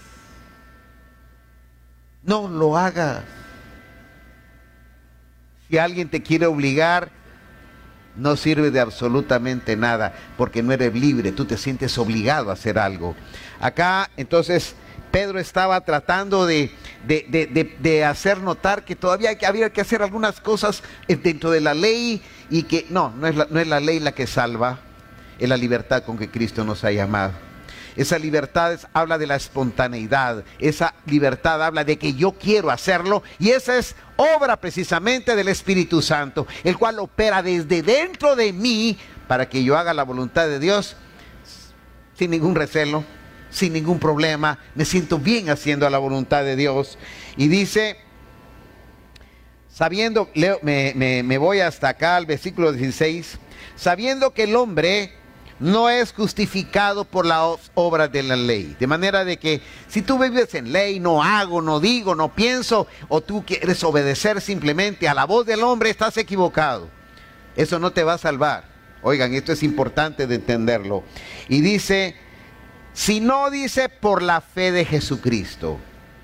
No lo hagas. Si alguien te quiere obligar, no sirve de absolutamente nada, porque no eres libre, tú te sientes obligado a hacer algo. Acá, entonces, Pedro estaba tratando de, de, de, de, de hacer notar que todavía había que hacer algunas cosas dentro de la ley, y que no, no es la, no es la ley la que salva, es la libertad con que Cristo nos ha llamado. Esa libertad es, habla de la espontaneidad, esa libertad habla de que yo quiero hacerlo, y esa es obra precisamente del Espíritu Santo, el cual opera desde dentro de mí para que yo haga la voluntad de Dios sin ningún recelo, sin ningún problema. Me siento bien haciendo la voluntad de Dios. Y dice, sabiendo, leo, me, me, me voy hasta acá al versículo dieciséis, sabiendo que el hombre no es justificado por las obras de la ley. De manera de que si tú vives en ley, no hago, no digo, no pienso, o tú quieres obedecer simplemente a la voz del hombre, estás equivocado. Eso no te va a salvar. Oigan, esto es importante de entenderlo. Y dice, si no, dice, por la fe de Jesucristo.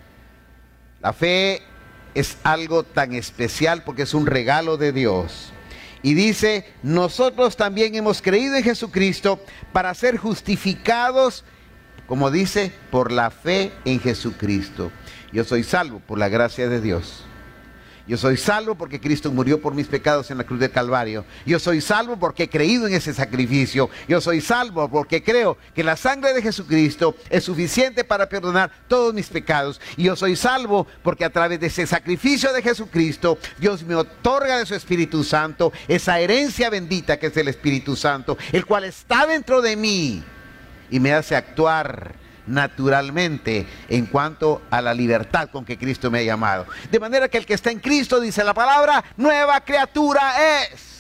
La fe es algo tan especial porque es un regalo de Dios. Y dice, nosotros también hemos creído en Jesucristo para ser justificados, como dice, por la fe en Jesucristo. Yo soy salvo por la gracia de Dios. Yo soy salvo porque Cristo murió por mis pecados en la cruz del Calvario. Yo soy salvo porque he creído en ese sacrificio. Yo soy salvo porque creo que la sangre de Jesucristo es suficiente para perdonar todos mis pecados. Y yo soy salvo porque a través de ese sacrificio de Jesucristo, Dios me otorga de su Espíritu Santo, esa herencia bendita que es el Espíritu Santo, el cual está dentro de mí y me hace actuar naturalmente en cuanto a la libertad con que Cristo me ha llamado. De manera que el que está en Cristo, dice la palabra, nueva criatura es.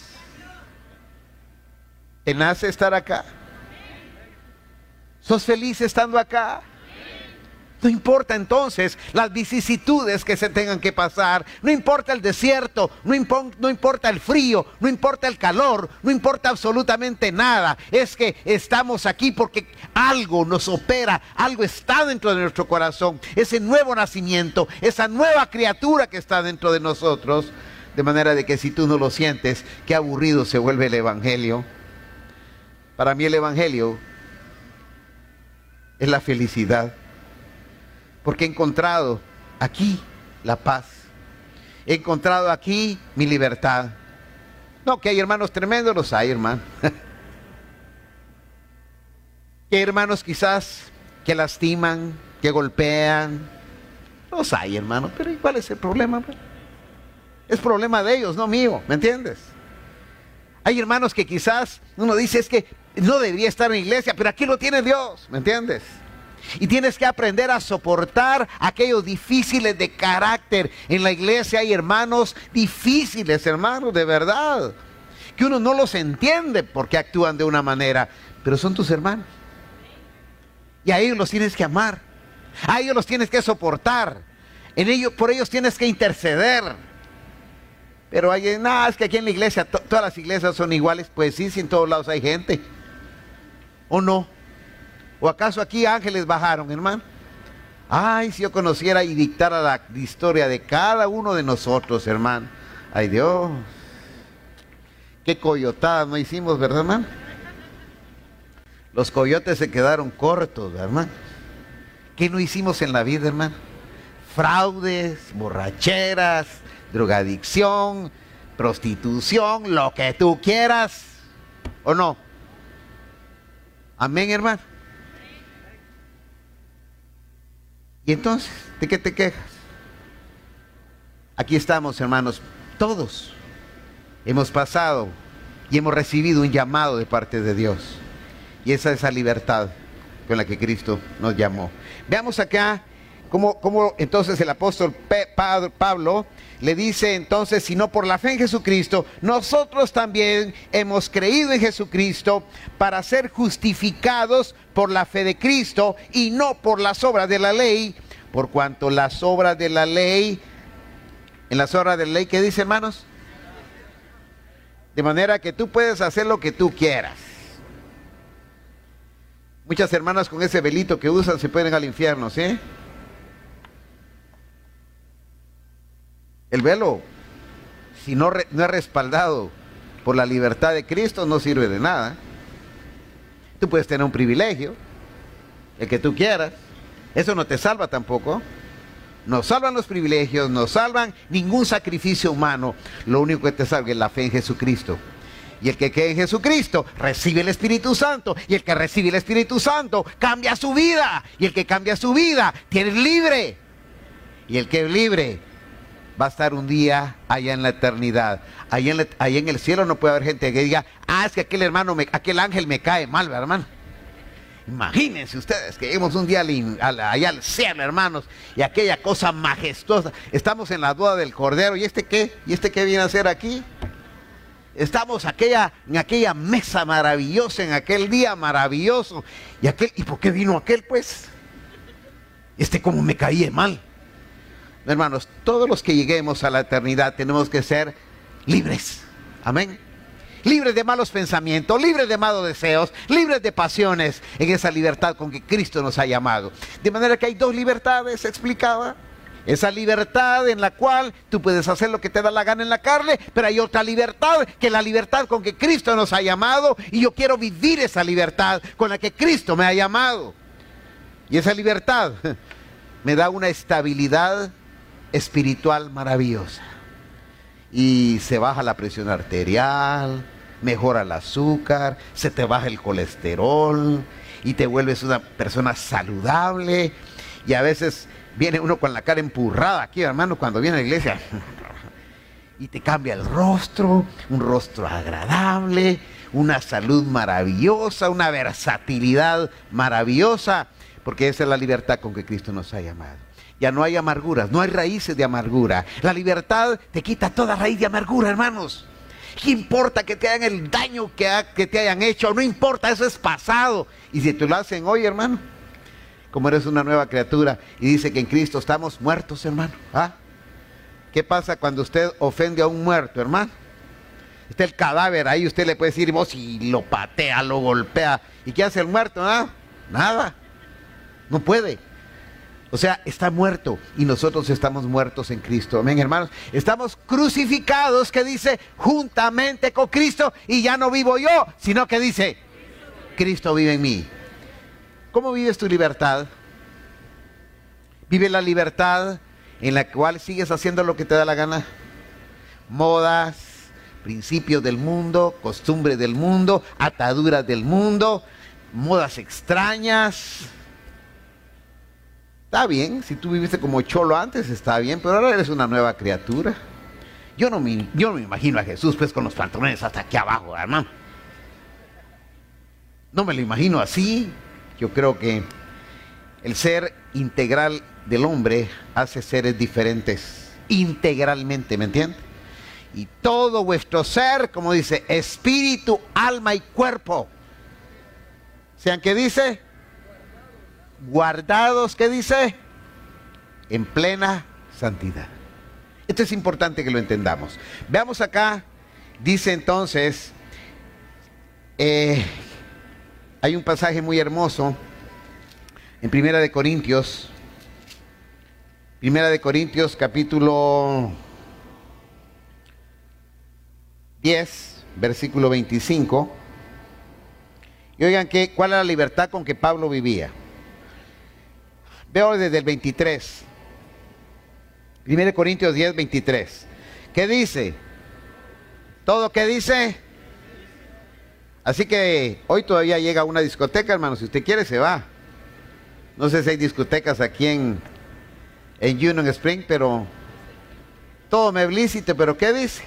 ¿Te nace estar acá? ¿Sos feliz estando acá? No importa entonces las vicisitudes que se tengan que pasar, no importa el desierto, no, impo no importa el frío, no importa el calor, no importa absolutamente nada. Es que estamos aquí porque algo nos opera, algo está dentro de nuestro corazón, ese nuevo nacimiento, esa nueva criatura que está dentro de nosotros. De manera de que si tú no lo sientes, qué aburrido se vuelve el Evangelio. Para mí el Evangelio es la felicidad. Porque he encontrado aquí la paz. He encontrado aquí mi libertad. No, que hay hermanos tremendos, los hay, hermano. Que hay hermanos quizás que lastiman, que golpean. Los hay, hermano. Pero ¿cuál es el problema? Es problema de ellos, no mío. ¿Me entiendes? Hay hermanos que quizás uno dice es que no debería estar en la iglesia, pero aquí lo tiene Dios. ¿Me entiendes? Y tienes que aprender a soportar aquellos difíciles de carácter. En la iglesia hay hermanos difíciles, hermanos, de verdad, que uno no los entiende porque actúan de una manera, pero son tus hermanos. Y a ellos los tienes que amar, a ellos los tienes que soportar. En ellos, por ellos tienes que interceder. Pero hay, nada, es que aquí en la iglesia, to, todas las iglesias son iguales. Pues sí, si en todos lados hay gente. ¿O no? ¿O acaso aquí ángeles bajaron, hermano? Ay, si yo conociera y dictara la historia de cada uno de nosotros, hermano. Ay, Dios. Qué coyotada no hicimos, ¿verdad, hermano? Los coyotes se quedaron cortos, hermano. ¿Qué no hicimos en la vida, hermano? Fraudes, borracheras, drogadicción, prostitución, lo que tú quieras. ¿O no? Amén, hermano. Y entonces, ¿de qué te quejas? Aquí estamos, hermanos, todos hemos pasado y hemos recibido un llamado de parte de Dios. Y esa es la libertad con la que Cristo nos llamó. Veamos acá cómo, cómo entonces el apóstol Pablo le dice entonces, sino por la fe en Jesucristo, nosotros también hemos creído en Jesucristo para ser justificados por la fe de Cristo y no por las obras de la ley, por cuanto las obras de la ley, en las obras de la ley, ¿qué dice, hermanos? De manera que tú puedes hacer lo que tú quieras. Muchas hermanas con ese velito que usan se pueden al infierno, ¿sí? El velo, si no, re, no es respaldado por la libertad de Cristo, no sirve de nada. Tú puedes tener un privilegio, el que tú quieras. Eso no te salva tampoco. No salvan los privilegios, no salvan ningún sacrificio humano. Lo único que te salva es la fe en Jesucristo. Y el que cree en Jesucristo recibe el Espíritu Santo. Y el que recibe el Espíritu Santo cambia su vida. Y el que cambia su vida tiene libre. Y el que es libre va a estar un día allá en la eternidad. Allá en, la, allá en el cielo no puede haber gente que diga, ah, es que aquel hermano, me, aquel ángel me cae mal, ¿verdad, hermano? Imagínense ustedes que lleguemos un día al, al, allá al cielo, hermanos, y aquella cosa majestuosa. Estamos en la boda del Cordero. ¿Y este qué? ¿Y este qué viene a hacer aquí? Estamos aquella, en aquella mesa maravillosa, en aquel día maravilloso. ¿Y aquel? ¿Y por qué vino aquel, pues? Este como me caía mal. Hermanos, todos los que lleguemos a la eternidad tenemos que ser libres. Amén. Libres de malos pensamientos, libres de malos deseos, libres de pasiones, en esa libertad con que Cristo nos ha llamado. De manera que hay dos libertades, explicaba. Esa libertad en la cual tú puedes hacer lo que te da la gana en la carne, pero hay otra libertad, que es la libertad con que Cristo nos ha llamado, y yo quiero vivir esa libertad con la que Cristo me ha llamado. Y esa libertad me da una estabilidad espiritual maravillosa. Y se baja la presión arterial, mejora el azúcar, se te baja el colesterol y te vuelves una persona saludable. Y a veces viene uno con la cara empurrada aquí, hermano, cuando viene a la iglesia, y te cambia el rostro, un rostro agradable, una salud maravillosa, una versatilidad maravillosa, porque esa es la libertad con que Cristo nos ha llamado. Ya no hay amarguras, no hay raíces de amargura. La libertad te quita toda raíz de amargura, hermanos. ¿Qué importa que te hagan el daño que, ha, que te hayan hecho? No importa, eso es pasado. Y si te lo hacen hoy, hermano, como eres una nueva criatura y dice que en Cristo estamos muertos, hermano. ¿Ah? ¿Qué pasa cuando usted ofende a un muerto, hermano? Está el cadáver ahí, usted le puede decir vos y lo patea, lo golpea. ¿Y qué hace el muerto? ¿Ah? Nada. No puede. O sea, está muerto y nosotros estamos muertos en Cristo. Amén, hermanos. Estamos crucificados, que dice, juntamente con Cristo, y ya no vivo yo, sino que dice, Cristo vive en mí. ¿Cómo vives tu libertad? ¿Vive la libertad en la cual sigues haciendo lo que te da la gana? Modas, principios del mundo, costumbres del mundo, ataduras del mundo, modas extrañas. Está bien, si tú viviste como cholo antes, está bien, pero ahora eres una nueva criatura. Yo no me, yo no me imagino a Jesús pues con los pantalones hasta aquí abajo, hermano. No me lo imagino así. Yo creo que el ser integral del hombre hace seres diferentes, integralmente, ¿me entiendes? Y todo vuestro ser, como dice, espíritu, alma y cuerpo, sean, ¿qué dice? Guardados, ¿qué dice? En plena santidad. Esto es importante que lo entendamos. Veamos acá, dice entonces, eh, hay un pasaje muy hermoso en Primera de Corintios, Primera de Corintios capítulo diez, versículo veinticinco. Y oigan que, cuál era la libertad con que Pablo vivía. Veo desde el veintitrés. Primera de Corintios diez, veintitrés. ¿Qué dice? ¿Todo qué dice? Así que hoy todavía llega a una discoteca, hermano. Si usted quiere, se va. No sé si hay discotecas aquí en, en Union Spring, pero todo me es lícito. ¿Pero qué dice?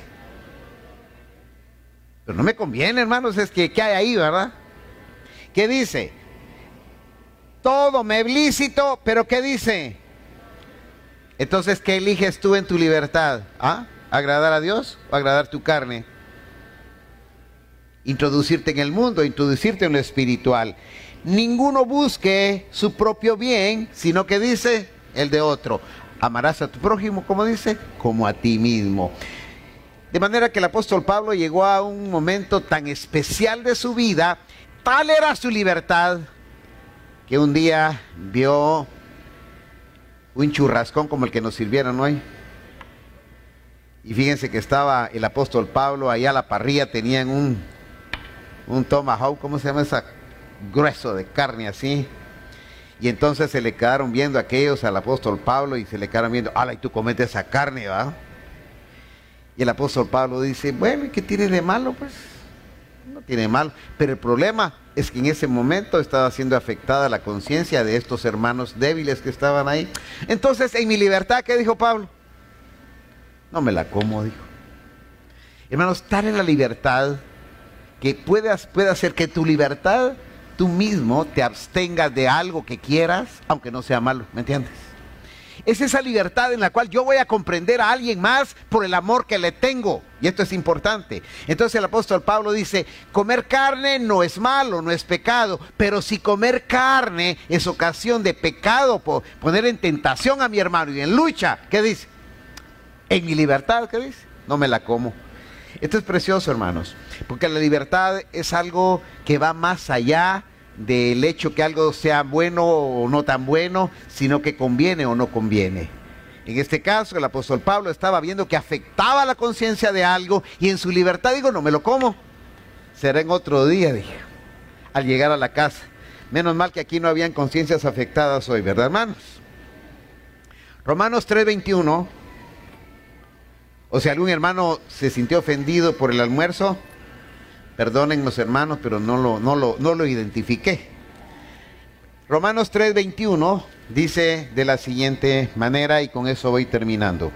Pero no me conviene, hermanos. Es que, ¿qué hay ahí, verdad? ¿Qué dice? Todo me es lícito, pero ¿qué dice? Entonces, ¿qué eliges tú en tu libertad? ¿Ah? ¿Agradar a Dios o agradar tu carne? Introducirte en el mundo, introducirte en lo espiritual. Ninguno busque su propio bien, sino que dice el de otro. Amarás a tu prójimo, como dice, como a ti mismo. De manera que el apóstol Pablo llegó a un momento tan especial de su vida, tal era su libertad, que un día vio un churrascón como el que nos sirvieron hoy. Y fíjense que estaba el apóstol Pablo allá a la parrilla, tenían un, un tomahawk, ¿cómo se llama esa? Grueso de carne así. Y entonces se le quedaron viendo aquellos al apóstol Pablo y se le quedaron viendo, ¡ala! Y tú cometes esa carne, ¿va? Y el apóstol Pablo dice, bueno, ¿y qué tiene de malo? Pues no tiene de malo. Pero el problema es que en ese momento estaba siendo afectada la conciencia de estos hermanos débiles que estaban ahí. Entonces, en mi libertad, ¿qué dijo Pablo? No me la como, dijo. Hermanos, tal es la libertad que puede, puede hacer que tu libertad, tú mismo te abstengas de algo que quieras, aunque no sea malo, ¿me entiendes? Es esa libertad en la cual yo voy a comprender a alguien más por el amor que le tengo. Y esto es importante. Entonces el apóstol Pablo dice, comer carne no es malo, no es pecado. Pero si comer carne es ocasión de pecado, poner en tentación a mi hermano y en lucha, ¿qué dice? En mi libertad, ¿qué dice? No me la como. Esto es precioso, hermanos. Porque la libertad es algo que va más allá del hecho que algo sea bueno o no tan bueno, sino que conviene o no conviene. En este caso, el apóstol Pablo estaba viendo que afectaba la conciencia de algo y en su libertad digo, no me lo como. Será en otro día, dije, al llegar a la casa. Menos mal que aquí no habían conciencias afectadas hoy, ¿verdad, hermanos? Romanos tres veintiuno. O si algún hermano se sintió ofendido por el almuerzo, perdonen los hermanos, pero no lo, no lo, no lo identifiqué. Romanos tres veintiuno dice de la siguiente manera, y con eso voy terminando.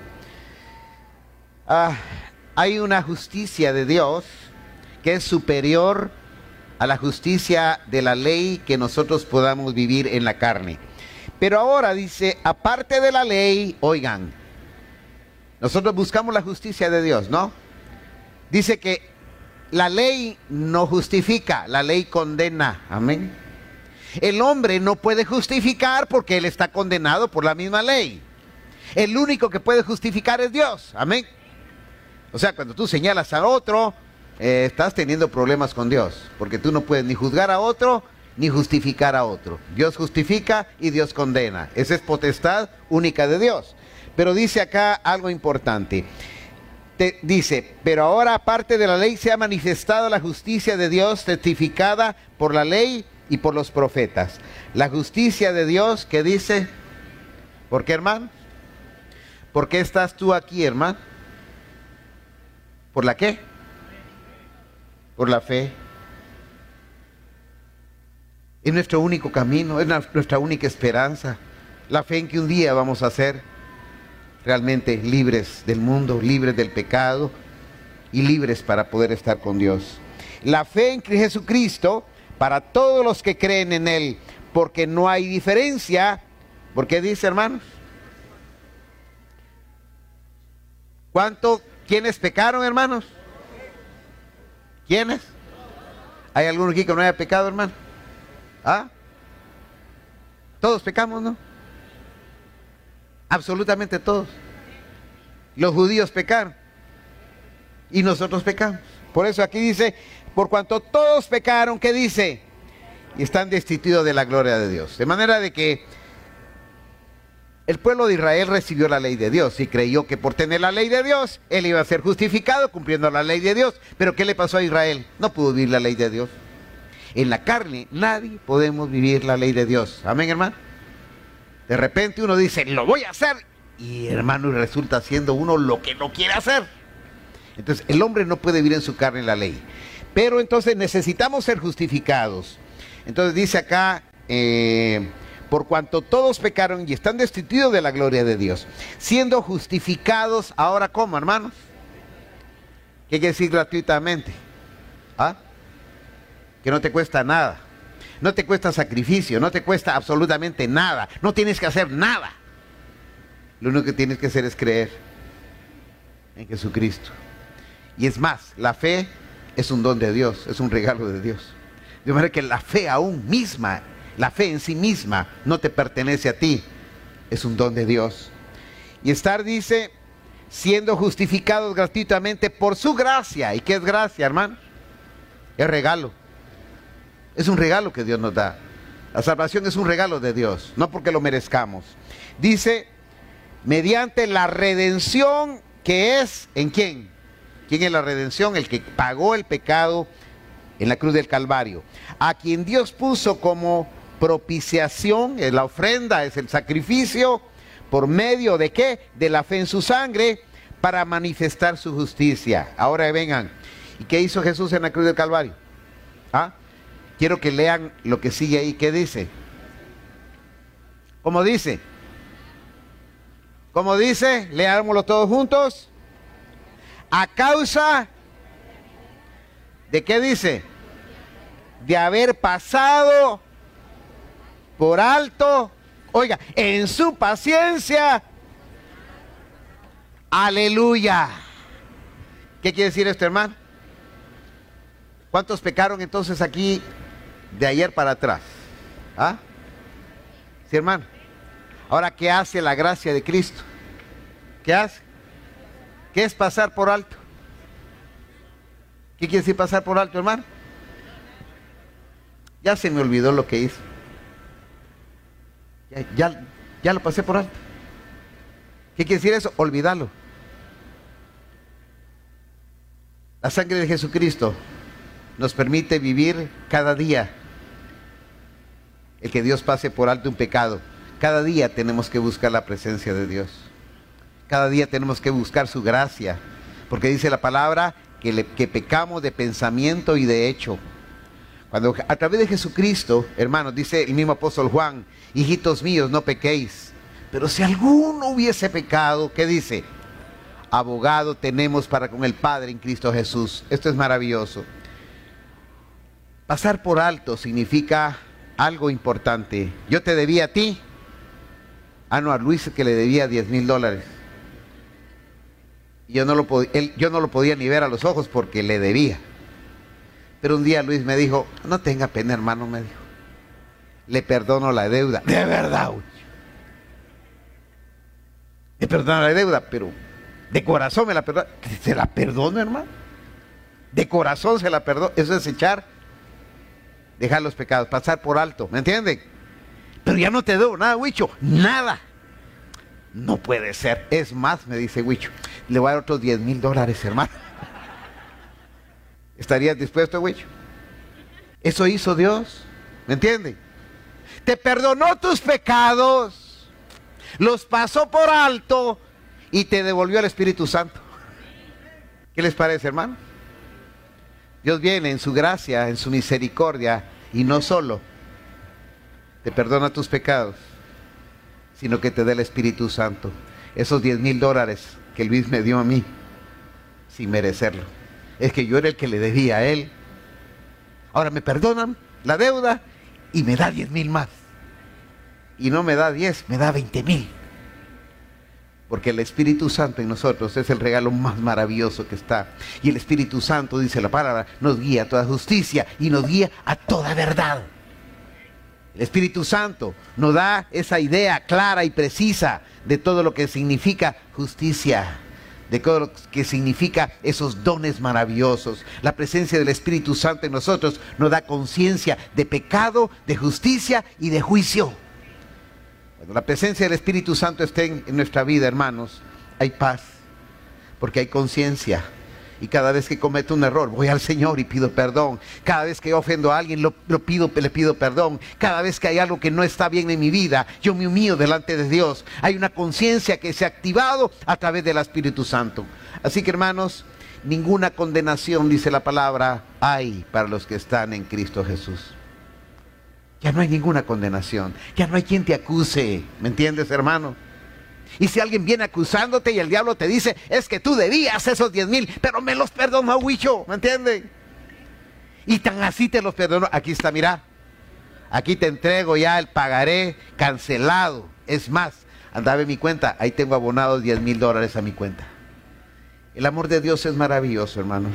Ah, hay una justicia de Dios que es superior a la justicia de la ley que nosotros podamos vivir en la carne. Pero ahora dice, aparte de la ley, oigan, nosotros buscamos la justicia de Dios, ¿no? Dice que la ley no justifica, la ley condena. Amén. El hombre no puede justificar porque él está condenado por la misma ley. El único que puede justificar es Dios. Amén. O sea, cuando tú señalas a otro, eh, estás teniendo problemas con Dios. Porque tú no puedes ni juzgar a otro, ni justificar a otro. Dios justifica y Dios condena. Esa es potestad única de Dios. Pero dice acá algo importante. Te, dice, pero ahora aparte de la ley se ha manifestado la justicia de Dios testificada por la ley y por los profetas. La justicia de Dios que dice, ¿por qué, hermano? ¿Por qué estás tú aquí, hermano? ¿Por la qué? Por la fe. Es nuestro único camino, es nuestra única esperanza. La fe en que un día vamos a ser realmente libres del mundo, libres del pecado y libres para poder estar con Dios. La fe en Jesucristo para todos los que creen en Él, porque no hay diferencia. ¿Por qué dice, hermanos? ¿Cuánto? ¿Quiénes pecaron, hermanos? ¿Quiénes? ¿Hay alguno aquí que no haya pecado, hermano? ¿Ah? Todos pecamos, ¿no? Absolutamente todos. Los judíos pecaron y nosotros pecamos. Por eso aquí dice, por cuanto todos pecaron, ¿qué dice? Y están destituidos de la gloria de Dios. De manera de que el pueblo de Israel recibió la ley de Dios y creyó que por tener la ley de Dios, él iba a ser justificado cumpliendo la ley de Dios. Pero ¿qué le pasó a Israel? No pudo vivir la ley de Dios. En la carne nadie podemos vivir la ley de Dios. Amén, hermano. De repente uno dice, lo voy a hacer. Y hermano, resulta siendo uno lo que no quiere hacer. Entonces el hombre no puede vivir en su carne la ley. Pero entonces necesitamos ser justificados. Entonces dice acá, eh, por cuanto todos pecaron y están destituidos de la gloria de Dios, siendo justificados, ahora ¿cómo, hermanos? ¿Qué quiere decir gratuitamente? ¿Ah? Que no te cuesta nada, no te cuesta sacrificio, no te cuesta absolutamente nada, no tienes que hacer nada. Lo único que tienes que hacer es creer en Jesucristo. Y es más, la fe es un don de Dios, es un regalo de Dios. De manera que la fe aún misma, la fe en sí misma, no te pertenece a ti, es un don de Dios. Y estar, dice, siendo justificados gratuitamente por su gracia. ¿Y qué es gracia, hermano? Es regalo. Es un regalo que Dios nos da. La salvación es un regalo de Dios, no porque lo merezcamos. Dice, mediante la redención que es, ¿en quién? ¿Quién es la redención? El que pagó el pecado en la cruz del Calvario. A quien Dios puso como propiciación, es la ofrenda, es el sacrificio, ¿por medio de qué? De la fe en su sangre, para manifestar su justicia. Ahora vengan, ¿y qué hizo Jesús en la cruz del Calvario? ¿Ah? Quiero que lean lo que sigue ahí. ¿Qué dice? ¿Cómo dice? ¿Cómo dice? Leámoslo todos juntos. A causa ¿de qué dice? De haber pasado por alto, oiga, en su paciencia. Aleluya. ¿Qué quiere decir esto, hermano? ¿Cuántos pecaron entonces aquí de ayer para atrás? ¿Ah? Sí, hermano. Ahora, ¿qué hace la gracia de Cristo? ¿Qué hace? ¿Qué es pasar por alto? ¿Qué quiere decir pasar por alto, hermano? Ya se me olvidó lo que hizo. Ya, ya, ya lo pasé por alto. ¿Qué quiere decir eso? Olvidarlo. La sangre de Jesucristo nos permite vivir cada día el que Dios pase por alto un pecado. Cada día tenemos que buscar la presencia de Dios. Cada día tenemos que buscar su gracia. Porque dice la palabra que, le, que pecamos de pensamiento y de hecho. Cuando a través de Jesucristo, hermanos, dice el mismo apóstol Juan, hijitos míos, no pequéis. Pero si alguno hubiese pecado, ¿qué dice? Abogado tenemos para con el Padre en Cristo Jesús. Esto es maravilloso. Pasar por alto significa algo importante. Yo te debía a ti. Ah, no, a Luis que le debía diez mil dólares. Yo no, lo él, yo no lo podía ni ver a los ojos porque le debía. Pero un día Luis me dijo, no tenga pena, hermano, me dijo. Le perdono la deuda. De verdad, güey. Me perdono la deuda, pero de corazón me la perdono. ¿Se la perdono, hermano? De corazón se la perdono. Eso es echar, dejar los pecados, pasar por alto, ¿me entienden? Pero ya no te debo nada, Huicho, nada. No puede ser. Es más, me dice Huicho, le voy a dar otros diez mil dólares, hermano. ¿Estarías dispuesto, Huicho? Eso hizo Dios, ¿me entienden? Te perdonó tus pecados, los pasó por alto y te devolvió el Espíritu Santo. ¿Qué les parece, hermano? Dios viene en su gracia, en su misericordia, y no solo te perdona tus pecados, sino que te da el Espíritu Santo. Esos diez mil dólares que Luis me dio a mí, sin merecerlo. Es que yo era el que le debía a él. Ahora me perdonan la deuda y me da diez mil más. Y no me da diez, me da veinte mil. Porque el Espíritu Santo en nosotros es el regalo más maravilloso que está. Y el Espíritu Santo, dice la palabra, nos guía a toda justicia y nos guía a toda verdad. El Espíritu Santo nos da esa idea clara y precisa de todo lo que significa justicia. de lo que significa esos dones maravillosos. La presencia del Espíritu Santo en nosotros nos da conciencia de pecado, de justicia y de juicio. Cuando la presencia del Espíritu Santo esté en, en nuestra vida, hermanos, hay paz, porque hay conciencia. Y cada vez que cometo un error, voy al Señor y pido perdón. Cada vez que yo ofendo a alguien, lo, lo pido, le pido perdón. Cada vez que hay algo que no está bien en mi vida, yo me humillo delante de Dios. Hay una conciencia que se ha activado a través del Espíritu Santo. Así que, hermanos, ninguna condenación, dice la palabra, hay para los que están en Cristo Jesús. Ya no hay ninguna condenación. Ya no hay quien te acuse. ¿Me entiendes, hermano? Y si alguien viene acusándote y el diablo te dice, es que tú debías esos diez mil, pero me los perdonó, Huicho, ¿me entienden? Y tan así te los perdonó. Aquí está, mira, aquí te entrego ya el pagaré cancelado. Es más, andaba en mi cuenta, ahí tengo abonados diez mil dólares a mi cuenta. El amor de Dios es maravilloso, hermanos.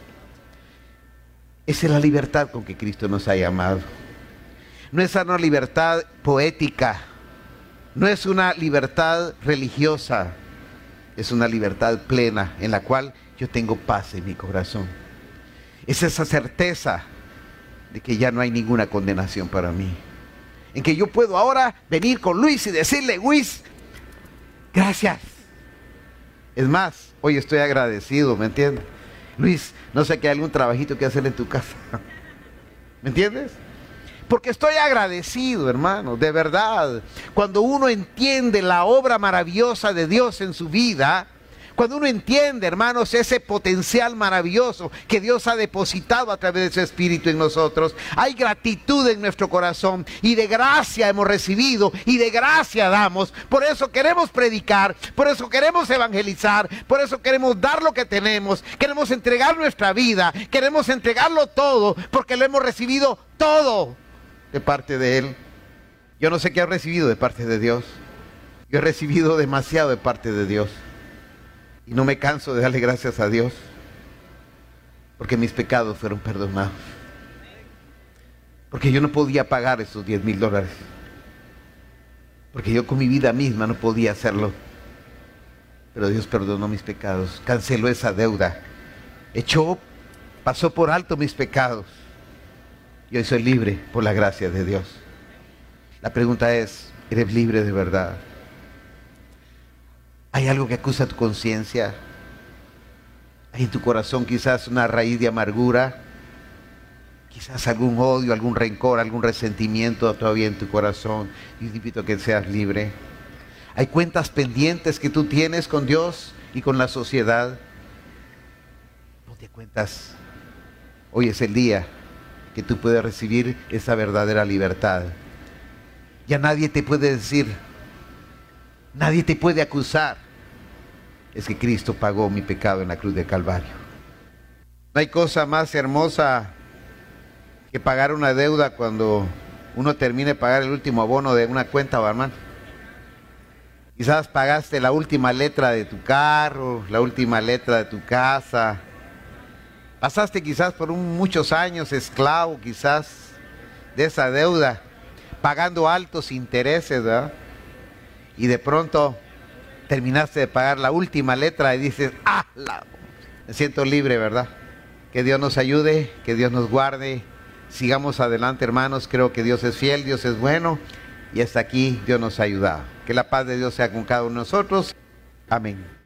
Esa es la libertad con que Cristo nos ha llamado. No es una libertad poética. No es una libertad religiosa, es una libertad plena en la cual yo tengo paz en mi corazón. Es esa certeza de que ya no hay ninguna condenación para mí. En que yo puedo ahora venir con Luis y decirle, Luis, gracias. Es más, hoy estoy agradecido, ¿me entiendes? Luis, no sé que hay algún trabajito que hacer en tu casa. ¿Me entiendes? Porque estoy agradecido, hermano, de verdad. Cuando uno entiende la obra maravillosa de Dios en su vida, cuando uno entiende, hermanos, ese potencial maravilloso que Dios ha depositado a través de su Espíritu en nosotros, hay gratitud en nuestro corazón y de gracia hemos recibido y de gracia damos. Por eso queremos predicar, por eso queremos evangelizar, por eso queremos dar lo que tenemos, queremos entregar nuestra vida, queremos entregarlo todo, porque lo hemos recibido todo de parte de Él. Yo no sé qué he recibido de parte de Dios. Yo he recibido demasiado de parte de Dios. Y no me canso de darle gracias a Dios. Porque mis pecados fueron perdonados. Porque yo no podía pagar esos diez mil dólares. Porque yo con mi vida misma no podía hacerlo. Pero Dios perdonó mis pecados. Canceló esa deuda. Echó, pasó por alto mis pecados. Y hoy soy libre por la gracia de Dios. La pregunta es, ¿eres libre de verdad? ¿Hay algo que acusa tu conciencia? ¿Hay en tu corazón quizás una raíz de amargura? Quizás algún odio, algún rencor, algún resentimiento todavía en tu corazón. Y te invito a que seas libre. ¿Hay cuentas pendientes que tú tienes con Dios y con la sociedad? No te cuentas. Hoy es el día que tú puedes recibir esa verdadera libertad. Ya nadie te puede decir, nadie te puede acusar. Es que Cristo pagó mi pecado en la cruz de Calvario. No hay cosa más hermosa que pagar una deuda cuando uno termine de pagar el último abono de una cuenta, hermano. Quizás pagaste la última letra de tu carro, la última letra de tu casa. Pasaste quizás por un, muchos años esclavo quizás de esa deuda, pagando altos intereses, ¿verdad? Y de pronto terminaste de pagar la última letra y dices, ¡ah! La... me siento libre, ¿verdad? Que Dios nos ayude, que Dios nos guarde. Sigamos adelante, hermanos. Creo que Dios es fiel, Dios es bueno. Y hasta aquí Dios nos ha ayudado. Que la paz de Dios sea con cada uno de nosotros. Amén.